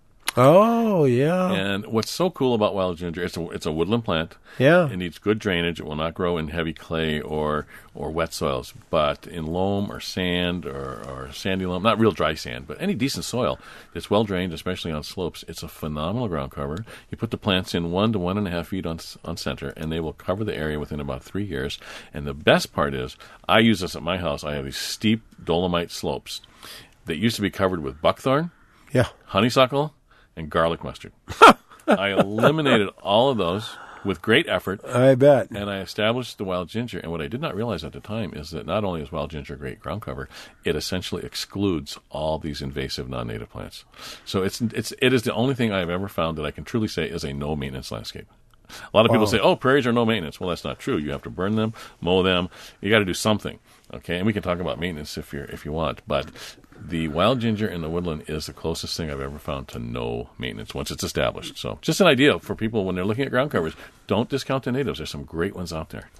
Oh, yeah. And what's so cool about wild ginger, it's a woodland plant. Yeah. It needs good drainage. It will not grow in heavy clay or wet soils, but in loam or sand or sandy loam, not real dry sand, but any decent soil that's well drained, especially on slopes. It's a phenomenal ground cover. You put the plants in 1 to 1.5 feet on center, and they will cover the area within about 3 years. And the best part is, I use this at my house. I have these steep dolomite slopes that used to be covered with buckthorn, honeysuckle, and garlic mustard. I eliminated all of those with great effort. I bet. And I established the wild ginger. And what I did not realize at the time is that not only is wild ginger a great ground cover, it essentially excludes all these invasive non-native plants. So it is the only thing I've ever found that I can truly say is a no-maintenance landscape. A lot of people say, prairies are no maintenance. Well, that's not true. You have to burn them, mow them. You got to do something. Okay, and we can talk about maintenance if you want, but the wild ginger in the woodland is the closest thing I've ever found to no maintenance once it's established. So just an idea for people when they're looking at ground covers. Don't discount the natives. There's some great ones out there.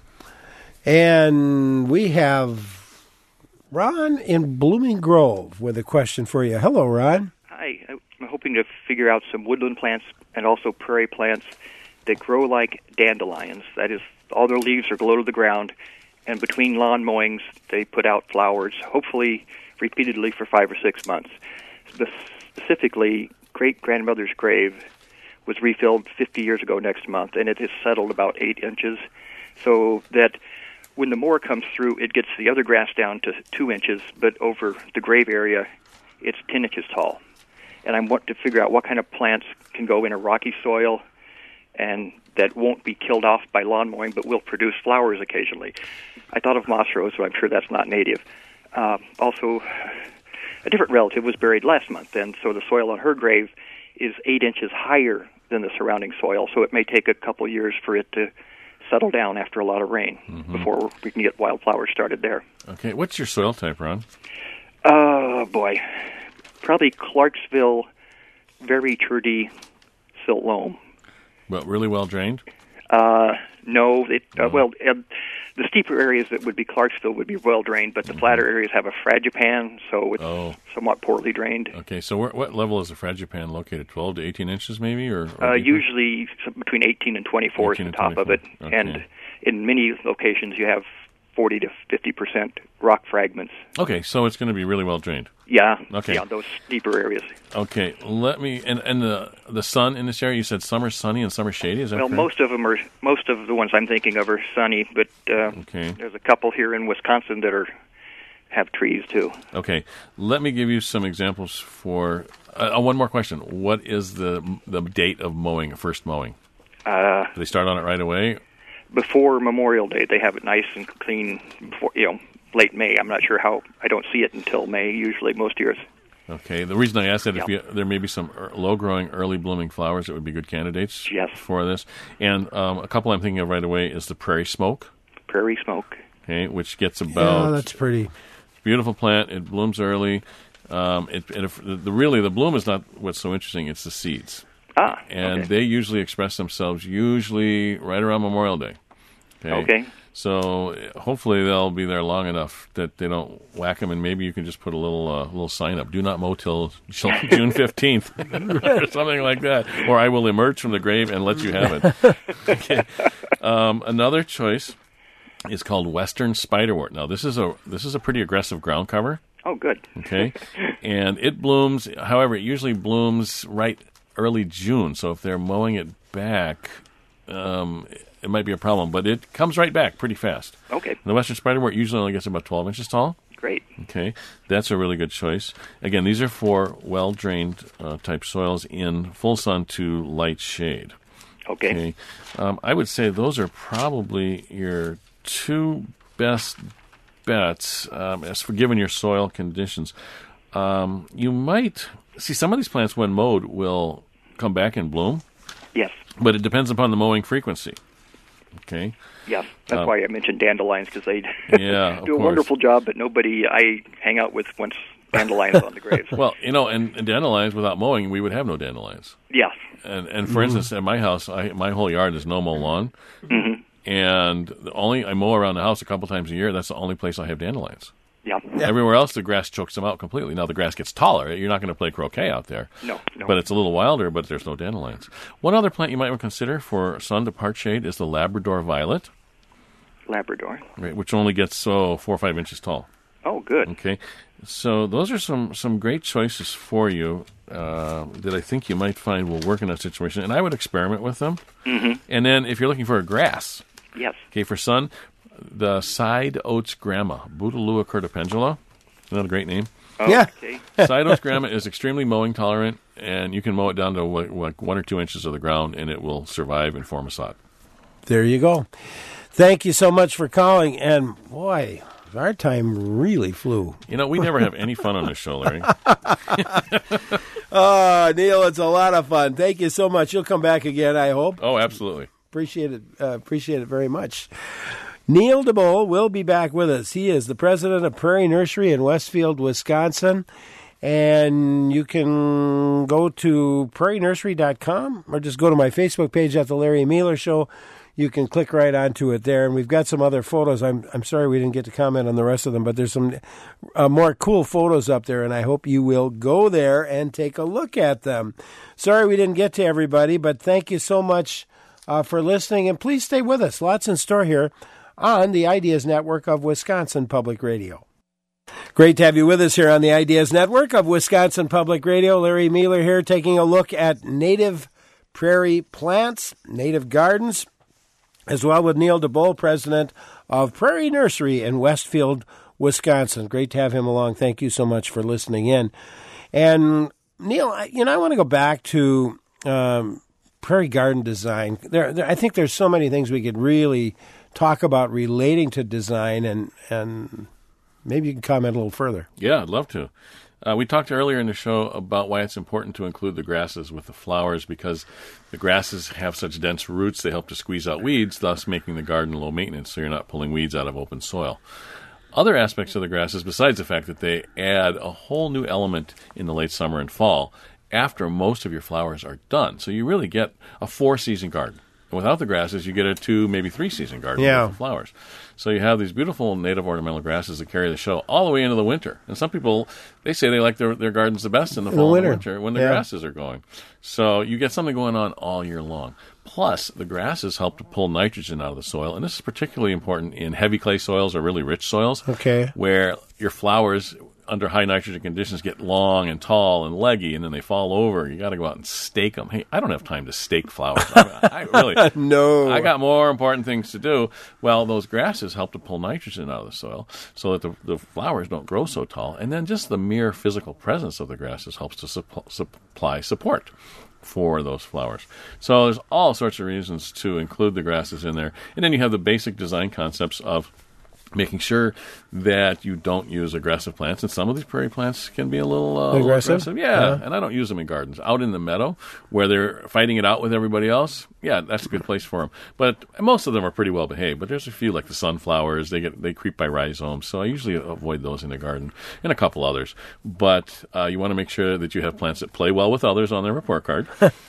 And we have Ron in Blooming Grove with a question for you. Hello, Ron. Hi. I'm hoping to figure out some woodland plants and also prairie plants that grow like dandelions. That is, all their leaves are low to the ground, and between lawn mowings, they put out flowers, hopefully repeatedly for 5 or 6 months. Specifically, great-grandmother's grave was refilled 50 years ago next month, and it has settled about 8 inches, so that when the mower comes through, it gets the other grass down to 2 inches, but over the grave area, it's 10 inches tall. And I want to figure out what kind of plants can go in a rocky soil and that won't be killed off by lawn mowing, but will produce flowers occasionally. I thought of moss rose, but I'm sure that's not native. Also, a different relative was buried last month, and so the soil on her grave is 8 inches higher than the surrounding soil, so it may take a couple years for it to settle down after a lot of rain before we can get wildflowers started there. Okay, what's your soil type, Ron? Oh, boy. Probably Clarksville, very turdy silt loam. But really well drained? No. The steeper areas that would be Clarksville would be well drained, but the flatter areas have a fragipan, so it's somewhat poorly drained. Okay, so what level is the fragipan located? 12 to 18 inches maybe? or usually between 18 and 24 is the top of it. Okay. And in many locations you have 40 to 50% rock fragments. Okay, so it's going to be really well drained. Yeah. Okay. Yeah, those steeper areas. Okay, let me and the sun in this area. You said summer's sunny and summer's shady. Is that correct? Most of the ones I'm thinking of are sunny, but there's a couple here in Wisconsin that have trees too. Okay, let me give you some examples for. One more question: what is the date of mowing? First mowing? Do they start on it right away? Before Memorial Day, they have it nice and clean. Before late May. I'm not sure how. I don't see it until May usually most years. Okay. The reason I asked that there may be some low-growing, early-blooming flowers that would be good candidates for this. And a couple I'm thinking of right away is the prairie smoke. Prairie smoke. Okay, which gets about... Yeah, that's pretty. Beautiful plant. It blooms early. The bloom is not what's so interesting. It's the seeds. And they usually express themselves right around Memorial Day. Okay. So hopefully they'll be there long enough that they don't whack them, and maybe you can just put a little sign up: "Do not mow till June 15th," or something like that. Or I will emerge from the grave and let you have it. Okay. Another choice is called Western Spiderwort. Now this is a pretty aggressive ground cover. Oh, good. Okay, and it blooms. However, it usually blooms right early June. So if they're mowing it back, it might be a problem, but it comes right back pretty fast. Okay. The Western Spiderwort usually only gets about 12 inches tall. Great. Okay, that's a really good choice. Again, these are for well-drained type soils in full sun to light shade. Okay. I would say those are probably your two best bets as for given your soil conditions. You might see some of these plants when mowed will come back and bloom. Yes. But it depends upon the mowing frequency. Okay. Yes, that's why I mentioned dandelions, because they do a wonderful job, but nobody I hang out with wants dandelions on the graves. Well, and dandelions without mowing, we would have no dandelions. Yes. And for instance, at my house, my whole yard is no-mow lawn. Mm-hmm. And I mow around the house a couple times a year. That's the only place I have dandelions. Yeah. Everywhere else, the grass chokes them out completely. Now, the grass gets taller. You're not going to play croquet out there. No. But it's a little wilder, but there's no dandelions. One other plant you might want to consider for sun to part shade is the Labrador violet. Labrador. Right, which only gets 4 or 5 inches tall. Oh, good. Okay. So those are some great choices for you that I think you might find will work in that situation. And I would experiment with them. Mm-hmm. And then if you're looking for a grass, yes. Okay, for sun, the side oats grama, Bouteloua curtipendula. Isn't that a great name? Oh, yeah. Okay. Side oats grama is extremely mowing tolerant, and you can mow it down to like 1 or 2 inches of the ground, and it will survive and form a sod. There you go. Thank you so much for calling. And, boy, our time really flew. You know, we never have any fun on this show, Larry. Oh, Neil, it's a lot of fun. Thank you so much. You'll come back again, I hope. Oh, absolutely. Appreciate it very much. Neil DeBoll will be back with us. He is the president of Prairie Nursery in Westfield, Wisconsin. And you can go to prairienursery.com or just go to my Facebook page at The Larry Mealer Show. You can click right onto it there. And we've got some other photos. I'm sorry we didn't get to comment on the rest of them, but there's some more cool photos up there, and I hope you will go there and take a look at them. Sorry we didn't get to everybody, but thank you so much for listening. And please stay with us. Lots in store here on the Ideas Network of Wisconsin Public Radio. Great to have you with us here on the Ideas Network of Wisconsin Public Radio. Larry Mealer here, taking a look at native prairie plants, native gardens, as well with Neil DeBoll, president of Prairie Nursery in Westfield, Wisconsin. Great to have him along. Thank you so much for listening in. And, Neil, I want to go back to prairie garden design. I think there's so many things we could really talk about relating to design, and maybe you can comment a little further. Yeah, I'd love to. We talked earlier in the show about why it's important to include the grasses with the flowers, because the grasses have such dense roots, they help to squeeze out weeds, thus making the garden low maintenance, so you're not pulling weeds out of open soil. Other aspects of the grasses, besides the fact that they add a whole new element in the late summer and fall, after most of your flowers are done. So you really get a 4-season garden. And without the grasses, you get a 2, maybe 3-season garden with the flowers. So you have these beautiful native ornamental grasses that carry the show all the way into the winter. And some people, they say they like their gardens the best in the fall and the winter when the grasses are going. So you get something going on all year long. Plus, the grasses help to pull nitrogen out of the soil. And this is particularly important in heavy clay soils or really rich soils, where your flowers under high nitrogen conditions get long and tall and leggy, and then they fall over. You got to go out and stake them. Hey, I don't have time to stake flowers. I really no. I got more important things to do. Well, those grasses help to pull nitrogen out of the soil so that the flowers don't grow so tall. And then just the mere physical presence of the grasses helps to supply support for those flowers. So there's all sorts of reasons to include the grasses in there. And then you have the basic design concepts of making sure that you don't use aggressive plants. And some of these prairie plants can be a little aggressive. Yeah, and I don't use them in gardens. Out in the meadow, where they're fighting it out with everybody else, yeah, that's a good place for them. But most of them are pretty well behaved. But there's a few, like the sunflowers, they creep by rhizomes. So I usually avoid those in the garden, and a couple others. But you want to make sure that you have plants that play well with others on their report card.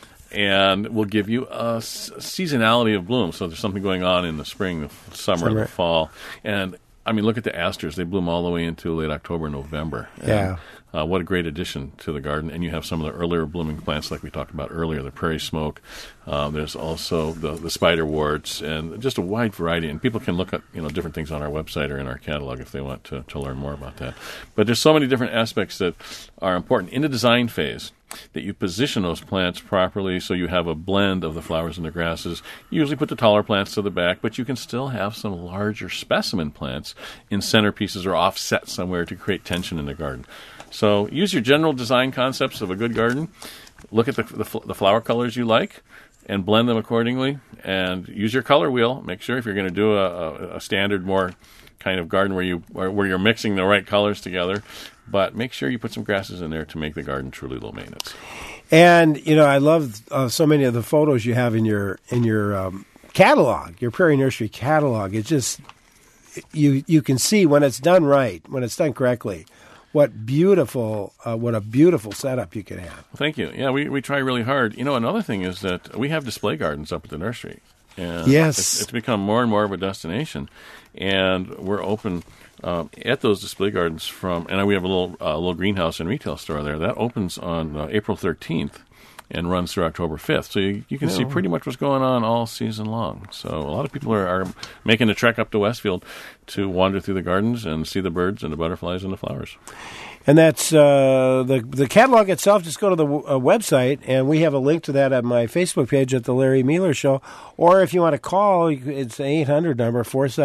And will give you a seasonality of bloom. So there's something going on in the spring, the summer, the fall. And, I mean, look at the asters. They bloom all the way into late October, November. Yeah. And, what a great addition to the garden. And you have some of the earlier blooming plants like we talked about earlier, the prairie smoke. There's also the spiderworts and just a wide variety. And people can look at different things on our website or in our catalog if they want to learn more about that. But there's so many different aspects that are important in the design phase. that you position those plants properly so you have a blend of the flowers and the grasses. You usually put the taller plants to the back, but you can still have some larger specimen plants in centerpieces or offset somewhere to create tension in the garden. So use your general design concepts of a good garden. Look at the flower colors you like and blend them accordingly. And use your color wheel. Make sure if you're going to do a standard, more kind of garden where you're mixing the right colors together, but make sure you put some grasses in there to make the garden truly low maintenance. And I love so many of the photos you have in your catalog, your Prairie Nursery catalog. It's just you can see when it's done right, when it's done correctly, what a beautiful setup you can have. Thank you. Yeah, we try really hard. Another thing is that we have display gardens up at the nursery. And yes, it's become more and more of a destination, and we're open at those display gardens and we have a little greenhouse and retail store there that opens on April 13th and runs through October 5th. So you can see pretty much what's going on all season long. So a lot of people are making the trek up to Westfield to wander through the gardens and see the birds and the butterflies and the flowers. And that's the catalog itself. Just go to the website, and we have a link to that at my Facebook page at The Larry Mealer Show. Or if you want to call, it's the 800 number,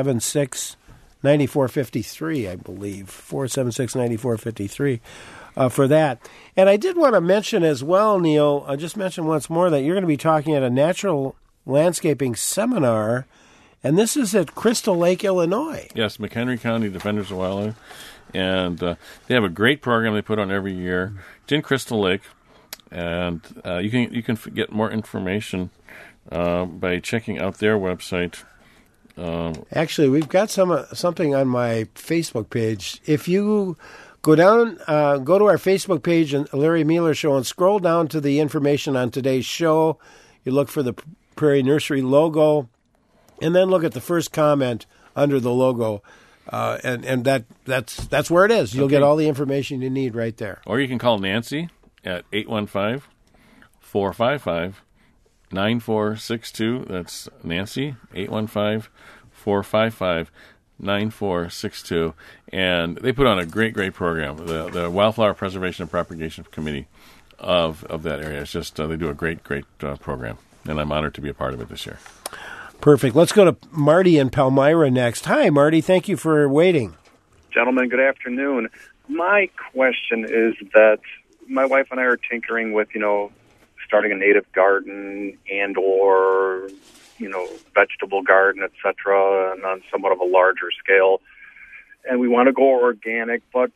476-9453, I believe, 476-9453 for that. And I did want to mention as well, Neil, I just mentioned once more that you're going to be talking at a natural landscaping seminar, and this is at Crystal Lake, Illinois. Yes, McHenry County Defenders of Wildlife. And they have a great program they put on every year. It's in Crystal Lake, and you can get more information by checking out their website. Actually, we've got something on my Facebook page. If you go down, go to our Facebook page and Larry Mealer Show, and scroll down to the information on today's show. You look for the Prairie Nursery logo, and then look at the first comment under the logo. And that's where it is. You'll get all the information you need right there. Or you can call Nancy at 815-455-9462. That's Nancy, 815-455-9462. And they put on a great program. The Wildflower Preservation and Propagation Committee of that area. It's just they do a great program, and I'm honored to be a part of it this year. Perfect. Let's go to Marty in Palmyra next. Hi, Marty. Thank you for waiting. Gentlemen, good afternoon. My question is that my wife and I are tinkering with, starting a native garden and or, vegetable garden, etc., and on somewhat of a larger scale. And we want to go organic, but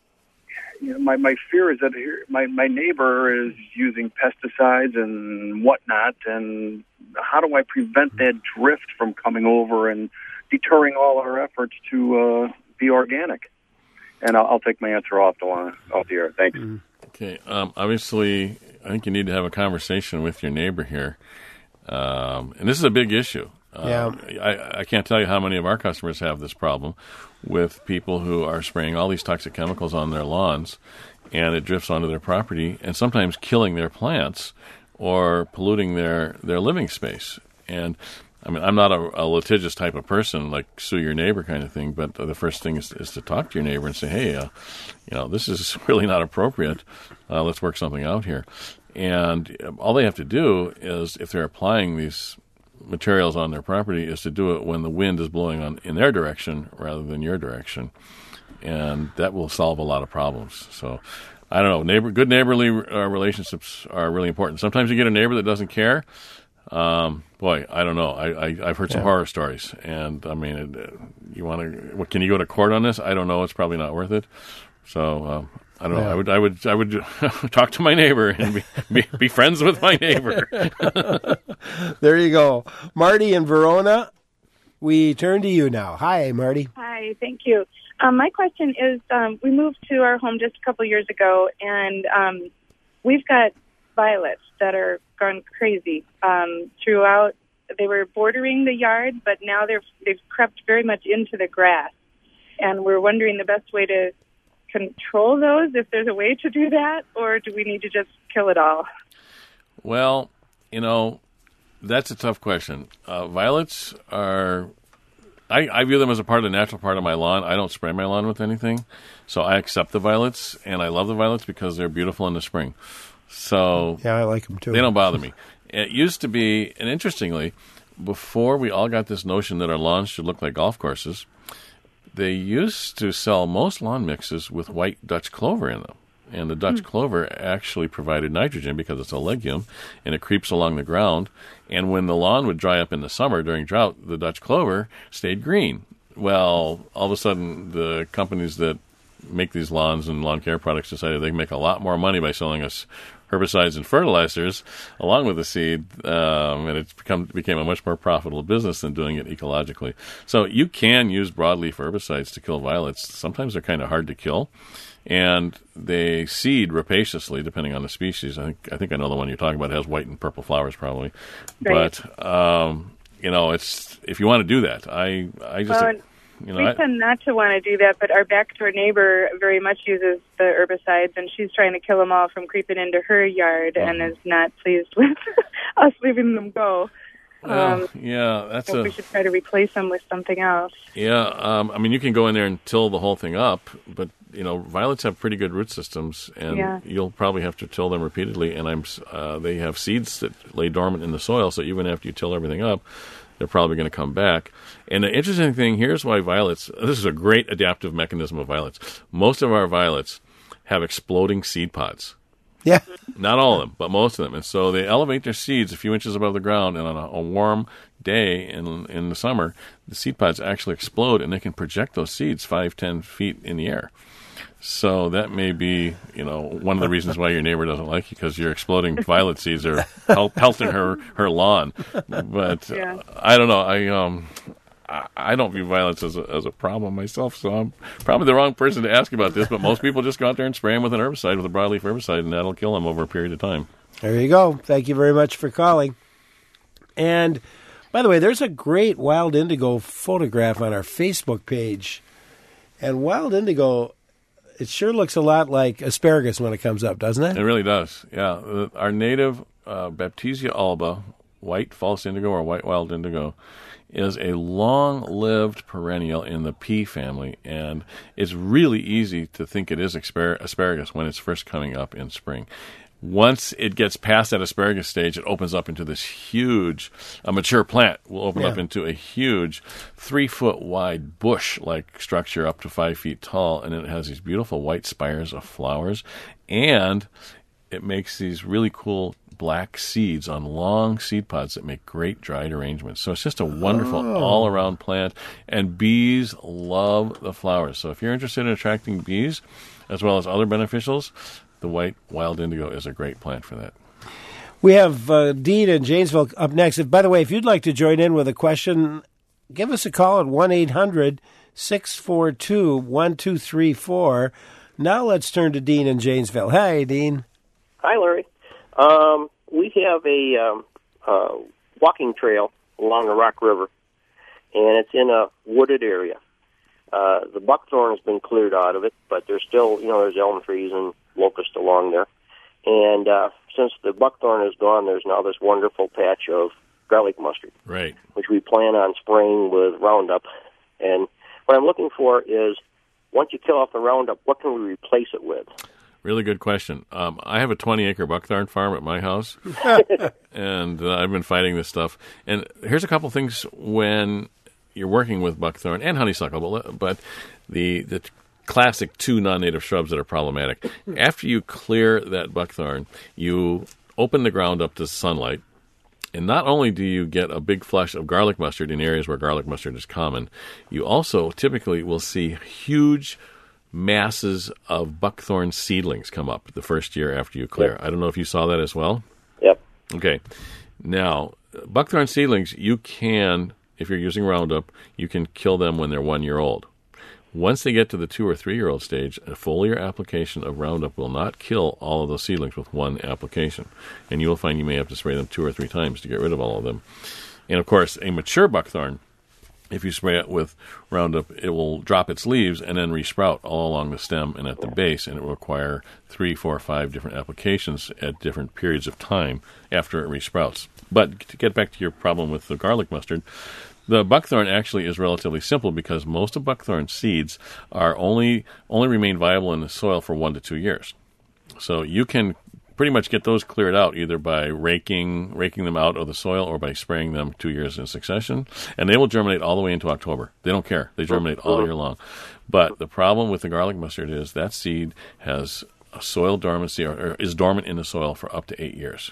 my fear is that my neighbor is using pesticides and whatnot, and how do I prevent that drift from coming over and deterring all our efforts to be organic? And I'll take my answer off the air. Thanks. Okay. Obviously, I think you need to have a conversation with your neighbor here. And this is a big issue. I can't tell you how many of our customers have this problem with people who are spraying all these toxic chemicals on their lawns, and it drifts onto their property and sometimes killing their plants or polluting their living space. And I mean, I'm not a litigious type of person, like sue your neighbor kind of thing, but the first thing is to talk to your neighbor and say, hey, this is really not appropriate. Let's work something out here. And all they have to do is, if they're applying these materials on their property, is to do it when the wind is blowing in their direction rather than your direction. And that will solve a lot of problems. So I don't know. Good neighborly relationships are really important. Sometimes you get a neighbor that doesn't care. Boy, I don't know. I've heard some horror stories, and I mean, can you go to court on this? I don't know. It's probably not worth it. So I don't know. I would talk to my neighbor and be friends with my neighbor. There you go, Marty in Verona. We turn to you now. Hi, Marty. Hi, thank you. My question is, we moved to our home just a couple years ago, and we've got violets that are gone crazy throughout. They were bordering the yard, but now they've crept very much into the grass, and we're wondering the best way to control those, if there's a way to do that, or do we need to just kill it all? Well, that's a tough question. Violets are I view them as a part of the natural part of my lawn. I don't spray my lawn with anything, so I accept the violets, and I love the violets because they're beautiful in the spring. So yeah, I like them too. They don't bother me. It used to be, and interestingly, before we all got this notion that our lawns should look like golf courses, they used to sell most lawn mixes with white Dutch clover in them. And the Dutch clover actually provided nitrogen because it's a legume, and it creeps along the ground. And when the lawn would dry up in the summer during drought, the Dutch clover stayed green. Well, all of a sudden, the companies that make these lawns and lawn care products decided they can make a lot more money by selling us herbicides and fertilizers along with the seed, and it became a much more profitable business than doing it ecologically. So you can use broadleaf herbicides to kill violets. Sometimes they're kind of hard to kill, and they seed rapaciously depending on the species. I think I know the one you're talking about. It has white and purple flowers probably. Right. But it's if you want to do that, I just we tend not to want to do that, but our back-door neighbor very much uses the herbicides, and she's trying to kill them all from creeping into her yard and is not pleased with us leaving them go. So we should try to replace them with something else. Yeah, you can go in there and till the whole thing up, but violets have pretty good root systems, and you'll probably have to till them repeatedly. And they have seeds that lay dormant in the soil, so even after you till everything up, they're probably going to come back. And the interesting thing, here's why this is a great adaptive mechanism of violets. Most of our violets have exploding seed pods. Yeah. Not all of them, but most of them. And so they elevate their seeds a few inches above the ground, and on a warm day in the summer, the seed pods actually explode, and they can project those seeds 5-10 feet in the air. So that may be, one of the reasons why your neighbor doesn't like you, because your exploding violet seeds are pelting her lawn. But I don't know. I don't view violets as a problem myself, so I'm probably the wrong person to ask about this. But most people just go out there and spray them with an herbicide, with a broadleaf herbicide, and that'll kill them over a period of time. There you go. Thank you very much for calling. And by the way, there's a great wild indigo photograph on our Facebook page. And wild indigo, it sure looks a lot like asparagus when it comes up, doesn't it? It really does, yeah. Our native Baptisia alba, white false indigo or white wild indigo, is a long-lived perennial in the pea family, and it's really easy to think it is asparagus when it's first coming up in spring. Once it gets past that asparagus stage, it opens up into this huge, a mature plant will open up into a huge 3-foot wide bush-like structure up to 5 feet tall, and it has these beautiful white spires of flowers, and it makes these really cool black seeds on long seed pods that make great dried arrangements. So it's just a wonderful all-around plant, and bees love the flowers. So if you're interested in attracting bees, as well as other beneficials, the white wild indigo is a great plant for that. We have Dean in Janesville up next. By the way, if you'd like to join in with a question, give us a call at 1-800-642-1234. Now let's turn to Dean in Janesville. Hi, Dean. Hi, Larry. We have a walking trail along the Rock River, and it's in a wooded area. The buckthorn has been cleared out of it, but there's still, there's elm trees and locust along there. And since the buckthorn is gone, there's now this wonderful patch of garlic mustard, right, which we plan on spraying with Roundup. And what I'm looking for is, once you kill off the Roundup, what can we replace it with? Really good question. I have a 20-acre buckthorn farm at my house, and I've been fighting this stuff. And here's a couple things when you're working with buckthorn and honeysuckle, but the classic two non-native shrubs that are problematic. After you clear that buckthorn, you open the ground up to sunlight, and not only do you get a big flush of garlic mustard in areas where garlic mustard is common, you also typically will see huge masses of buckthorn seedlings come up the first year after you clear. Yep. I don't know if you saw that as well. Yep. Okay. Now, buckthorn seedlings, you can, if you're using Roundup, you can kill them when they're 1 year old. Once they get to the 2 or 3 year old stage, a foliar application of Roundup will not kill all of those seedlings with one application. And you will find you may have to spray them 2 or 3 times to get rid of all of them. And of course, a mature buckthorn, if you spray it with Roundup, it will drop its leaves and then resprout all along the stem and at the base, and it will require 3, 4, 5 different applications at different periods of time after it resprouts. But to get back to your problem with the garlic mustard, The buckthorn actually is relatively simple because most of buckthorn seeds are only remain viable in the soil for 1 to 2 years. So you can pretty much get those cleared out either by raking them out of the soil or by spraying them 2 years in succession, and they will germinate all the way into October. They don't care. They germinate all year long. But the problem with the garlic mustard is that seed has a soil dormancy or is dormant in the soil for up to 8 years.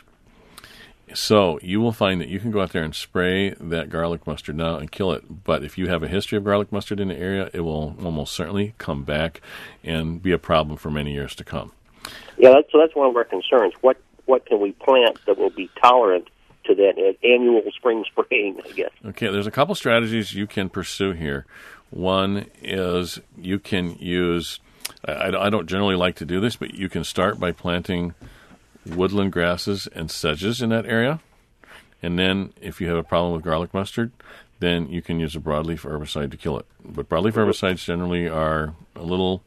So you will find that you can go out there and spray that garlic mustard now and kill it. But if you have a history of garlic mustard in the area, it will almost certainly come back and be a problem for many years to come. Yeah, that's one of our concerns. What can we plant that will be tolerant to that annual spring spraying, I guess? Okay, there's a couple strategies you can pursue here. One is you can use, I don't generally like to do this, but you can start by planting woodland grasses and sedges in that area. And then if you have a problem with garlic mustard, then you can use a broadleaf herbicide to kill it. But broadleaf herbicides generally are a little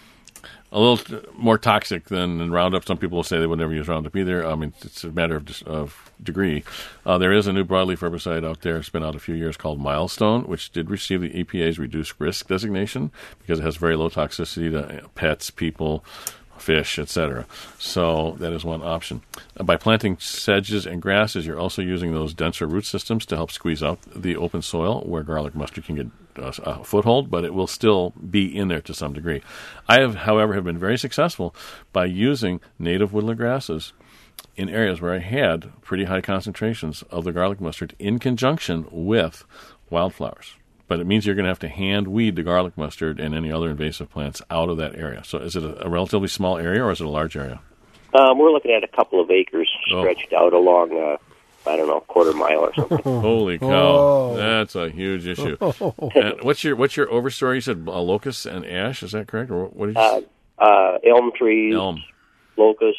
more toxic than Roundup. Some people will say they would never use Roundup either. I mean, it's a matter of degree. There is a new broadleaf herbicide out there. It's been out a few years called Milestone, which did receive the EPA's reduced risk designation because it has very low toxicity to pets, people, fish, etc. So that is one option. By planting sedges and grasses, you're also using those denser root systems to help squeeze out the open soil where garlic mustard can get a foothold, but it will still be in there to some degree. I have, however, been very successful by using native woodland grasses in areas where I had pretty high concentrations of the garlic mustard in conjunction with wildflowers. But it means you're going to have to hand weed the garlic mustard and any other invasive plants out of that area. So is it a relatively small area or is it a large area? We're looking at a couple of acres stretched out along, quarter mile or something. Holy cow. That's a huge issue. And what's your overstory? You said locust and ash, is that correct? Or what did you say? Elm trees, locust,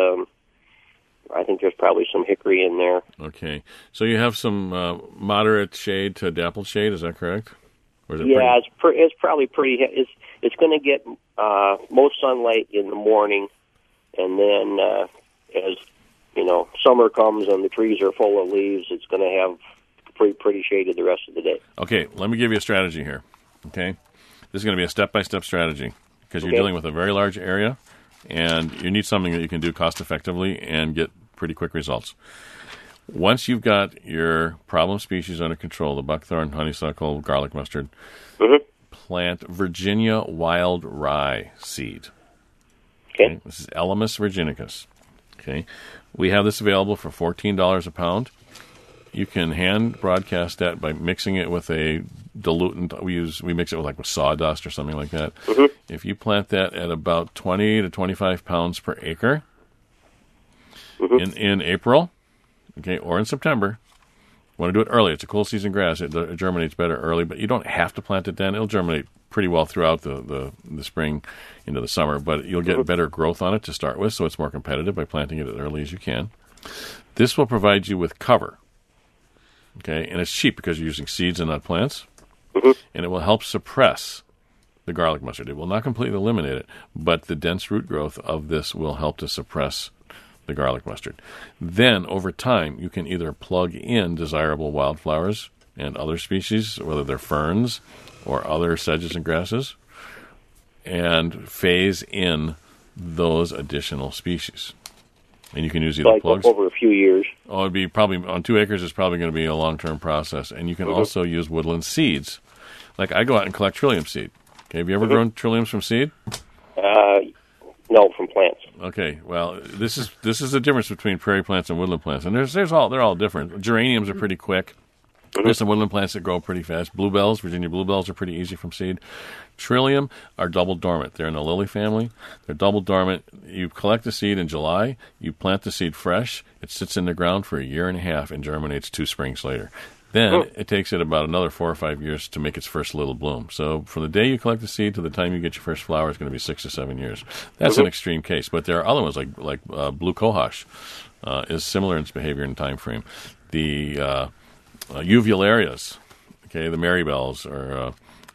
I think there's probably some hickory in there. Okay. So you have some moderate shade to dappled shade, is that correct? Or is it it's probably pretty. It's going to get most sunlight in the morning, and then as summer comes and the trees are full of leaves, it's going to have pretty shaded the rest of the day. Okay, let me give you a strategy here. Okay, this is going to be a step-by-step strategy because you're dealing with a very large area, and you need something that you can do cost-effectively and get pretty quick results. Once you've got your problem species under control, the buckthorn, honeysuckle, garlic mustard, plant Virginia wild rye seed. Okay. This is Elamus virginicus. Okay. We have this available for $14 a pound. You can hand broadcast that by mixing it with a dilutant. We mix it with sawdust or something like that. If you plant that at about 20 to 25 pounds per acre in April, okay, or in September, you want to do it early. It's a cool season grass. It germinates better early, but you don't have to plant it then. It'll germinate pretty well throughout the spring into the summer, but you'll get better growth on it to start with, so it's more competitive by planting it as early as you can. This will provide you with cover, okay, and it's cheap because you're using seeds and not plants, and it will help suppress the garlic mustard. It will not completely eliminate it, but the dense root growth of this will help to suppress the garlic mustard. Then, over time, you can either plug in desirable wildflowers and other species, whether they're ferns or other sedges and grasses, and phase in those additional species. And you can use either plugs over a few years. Oh, it'd be probably on 2 acres. It's probably going to be a long-term process. And you can also use woodland seeds. Like I go out and collect trillium seed. Okay, have you ever grown trilliums from seed? No, from plants. Okay, well, this is the difference between prairie plants and woodland plants, and they're all different. Geraniums are pretty quick. There's some woodland plants that grow pretty fast. Bluebells, Virginia bluebells, are pretty easy from seed. Trillium are double dormant. They're in the lily family. They're double dormant. You collect the seed in July. You plant the seed fresh. It sits in the ground for a year and a half and germinates 2 springs later. Then it takes it about another 4 or 5 years to make its first little bloom. So from the day you collect the seed to the time you get your first flower is going to be 6 to 7 years. That's an extreme case. But there are other ones like blue cohosh is similar in its behavior and time frame. The uvularias, okay, the marybells, or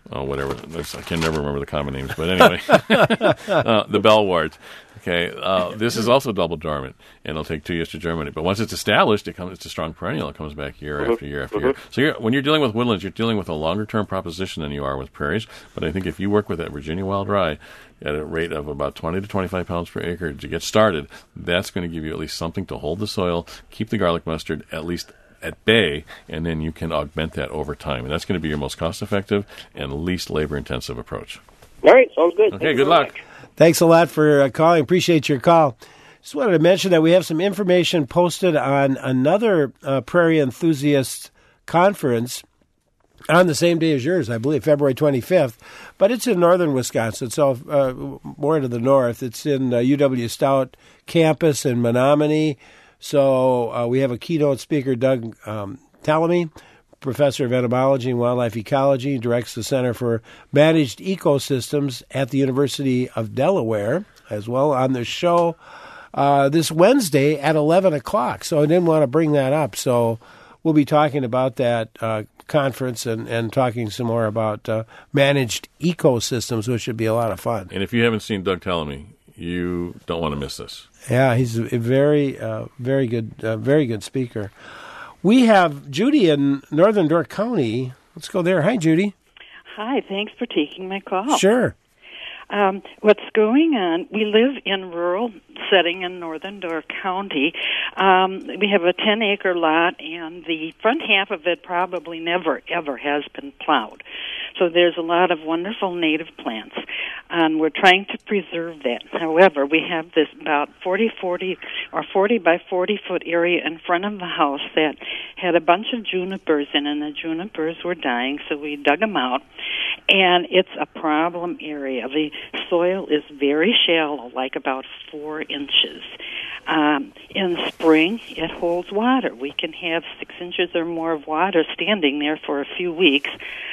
whatever. I can never remember the common names, but anyway, the bellwort. Okay, this is also double dormant, and it'll take 2 years to germinate. But once it's established, it's a strong perennial. It comes back year after year after year. So when you're dealing with woodlands, you're dealing with a longer-term proposition than you are with prairies. But I think if you work with that Virginia wild rye at a rate of about 20 to 25 pounds per acre to get started, that's going to give you at least something to hold the soil, keep the garlic mustard at least at bay, and then you can augment that over time. And that's going to be your most cost-effective and least labor-intensive approach. All right, sounds good. Okay, good luck. Thanks a lot for calling. Appreciate your call. Just wanted to mention that we have some information posted on another prairie enthusiast conference on the same day as yours, I believe, February 25th. But it's in northern Wisconsin, so more to the north. It's in UW Stout campus in Menominee. So we have a keynote speaker, Doug Tallamy, professor of entomology and wildlife ecology, directs the Center for Managed Ecosystems at the University of Delaware, as well, on the show this Wednesday at 11 o'clock. So I didn't want to bring that up. So we'll be talking about that conference and talking some more about managed ecosystems, which should be a lot of fun. And if you haven't seen Doug Tallamy, you don't want to miss this. Yeah, he's a very good speaker. We have Judy in Northern Door County. Let's go there. Hi, Judy. Hi, thanks for taking my call. Sure. What's going on, we live in rural setting in Northern Door County. We have a 10-acre lot, and the front half of it probably never, ever has been plowed. So there's a lot of wonderful native plants, and we're trying to preserve that. However, we have this about 40 by 40 foot area in front of the house that had a bunch of junipers in, and the junipers were dying, so we dug them out, and it's a problem area. The soil is very shallow, like about 4 inches. In spring, it holds water. We can have 6 inches or more of water standing there for a few weeks,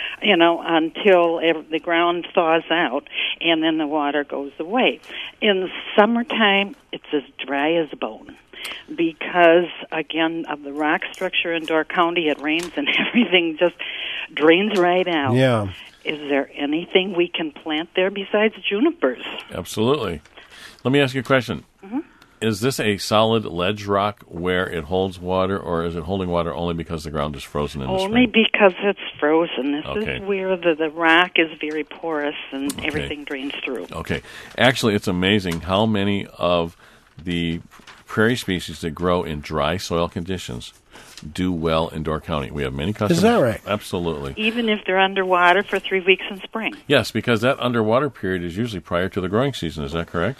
until the ground thaws out, and then the water goes away. In the summertime, it's as dry as a bone. Because, again, of the rock structure in Door County, it rains and everything just drains right out. Yeah. Is there anything we can plant there besides junipers? Absolutely. Let me ask you a question. Mm-hmm. Is this a solid ledge rock where it holds water, or is it holding water only because the ground is frozen in the Only spring? because it's frozen. This Okay. is where the rock is very porous and everything drains through. Okay. Actually, it's amazing how many of the prairie species that grow in dry soil conditions do well in Door County. We have many customers. Is that right? Absolutely. Even if they're underwater for 3 weeks in spring. Yes, because that underwater period is usually prior to the growing season. Is that correct?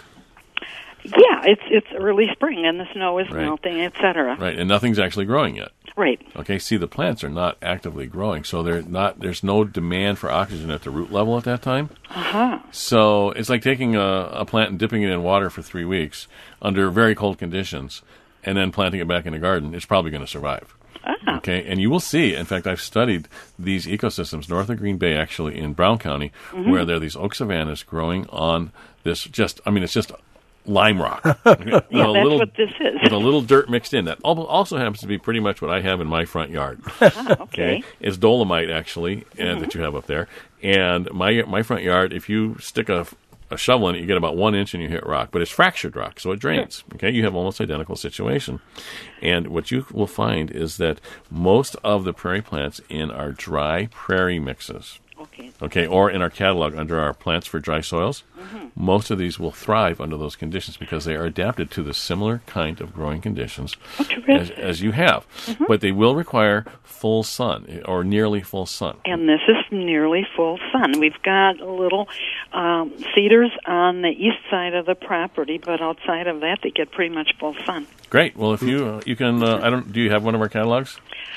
Yeah, it's early spring and the snow is Right. melting, etc. Right, and nothing's actually growing yet. Right. Okay, see, the plants are not actively growing, so there's no demand for oxygen at the root level at that time. Uh-huh. So it's like taking a plant and dipping it in water for 3 weeks under very cold conditions and then planting it back in a garden. It's probably going to survive. Ah. Okay, and you will see, in fact, I've studied these ecosystems north of Green Bay, actually, in Brown County, Mhm. where there are these oak savannas growing on this it's just lime rock. Okay, Yeah, that's what this is. With a little dirt mixed in. That also happens to be pretty much what I have in my front yard. Okay. It's dolomite, actually, that you have up there. And my front yard, if you stick a shovel in it, you get about 1 inch and you hit rock. But it's fractured rock, so it drains. Okay, you have almost identical situation. And what you will find is that most of the prairie plants in our dry prairie mixes, okay, or in our catalog under our plants for dry soils, most of these will thrive under those conditions because they are adapted to the similar kind of growing conditions as you have. But they will require full sun or nearly full sun. And this is nearly full sun. We've got little cedars on the east side of the property, but outside of that, they get pretty much full sun. Great. Well, if you can, do you have one of our catalogs?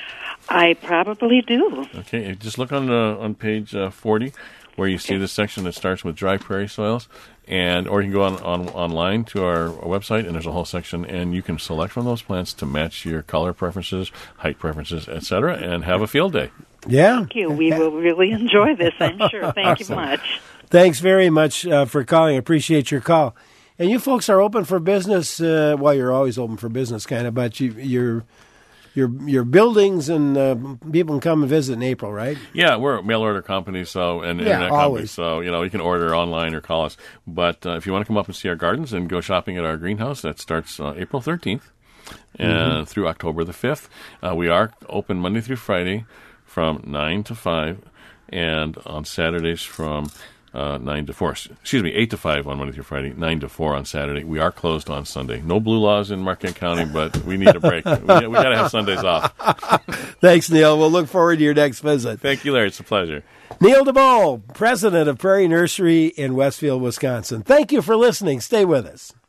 I probably do. Okay, just look on page 40, where you see the section that starts with dry prairie soils, or you can go online to our website, and there's a whole section, and you can select from those plants to match your color preferences, height preferences, etc., and have a field day. Yeah. Thank you. We will really enjoy this, I'm sure. Thank you much. Thanks very much for calling. I appreciate your call. And you folks are open for business. Well, you're always open for business, kind of, but you're your buildings, and people can come and visit in April, right? Yeah, we're a mail order company, so and internet company, always. so you can order online or call us. But if you want to come up and see our gardens and go shopping at our greenhouse, that starts April 13th and through October the 5th. We are open Monday through Friday from 9 to 5, and on Saturdays from 9 to 4. Excuse me, 8 to 5 on Monday through Friday, 9 to 4 on Saturday. We are closed on Sunday. No blue laws in Marquette County, but we need a break. we got to have Sundays off. Thanks, Neil. We'll look forward to your next visit. Thank you, Larry. It's a pleasure. Neil DeBow, president of Prairie Nursery in Westfield, Wisconsin. Thank you for listening. Stay with us.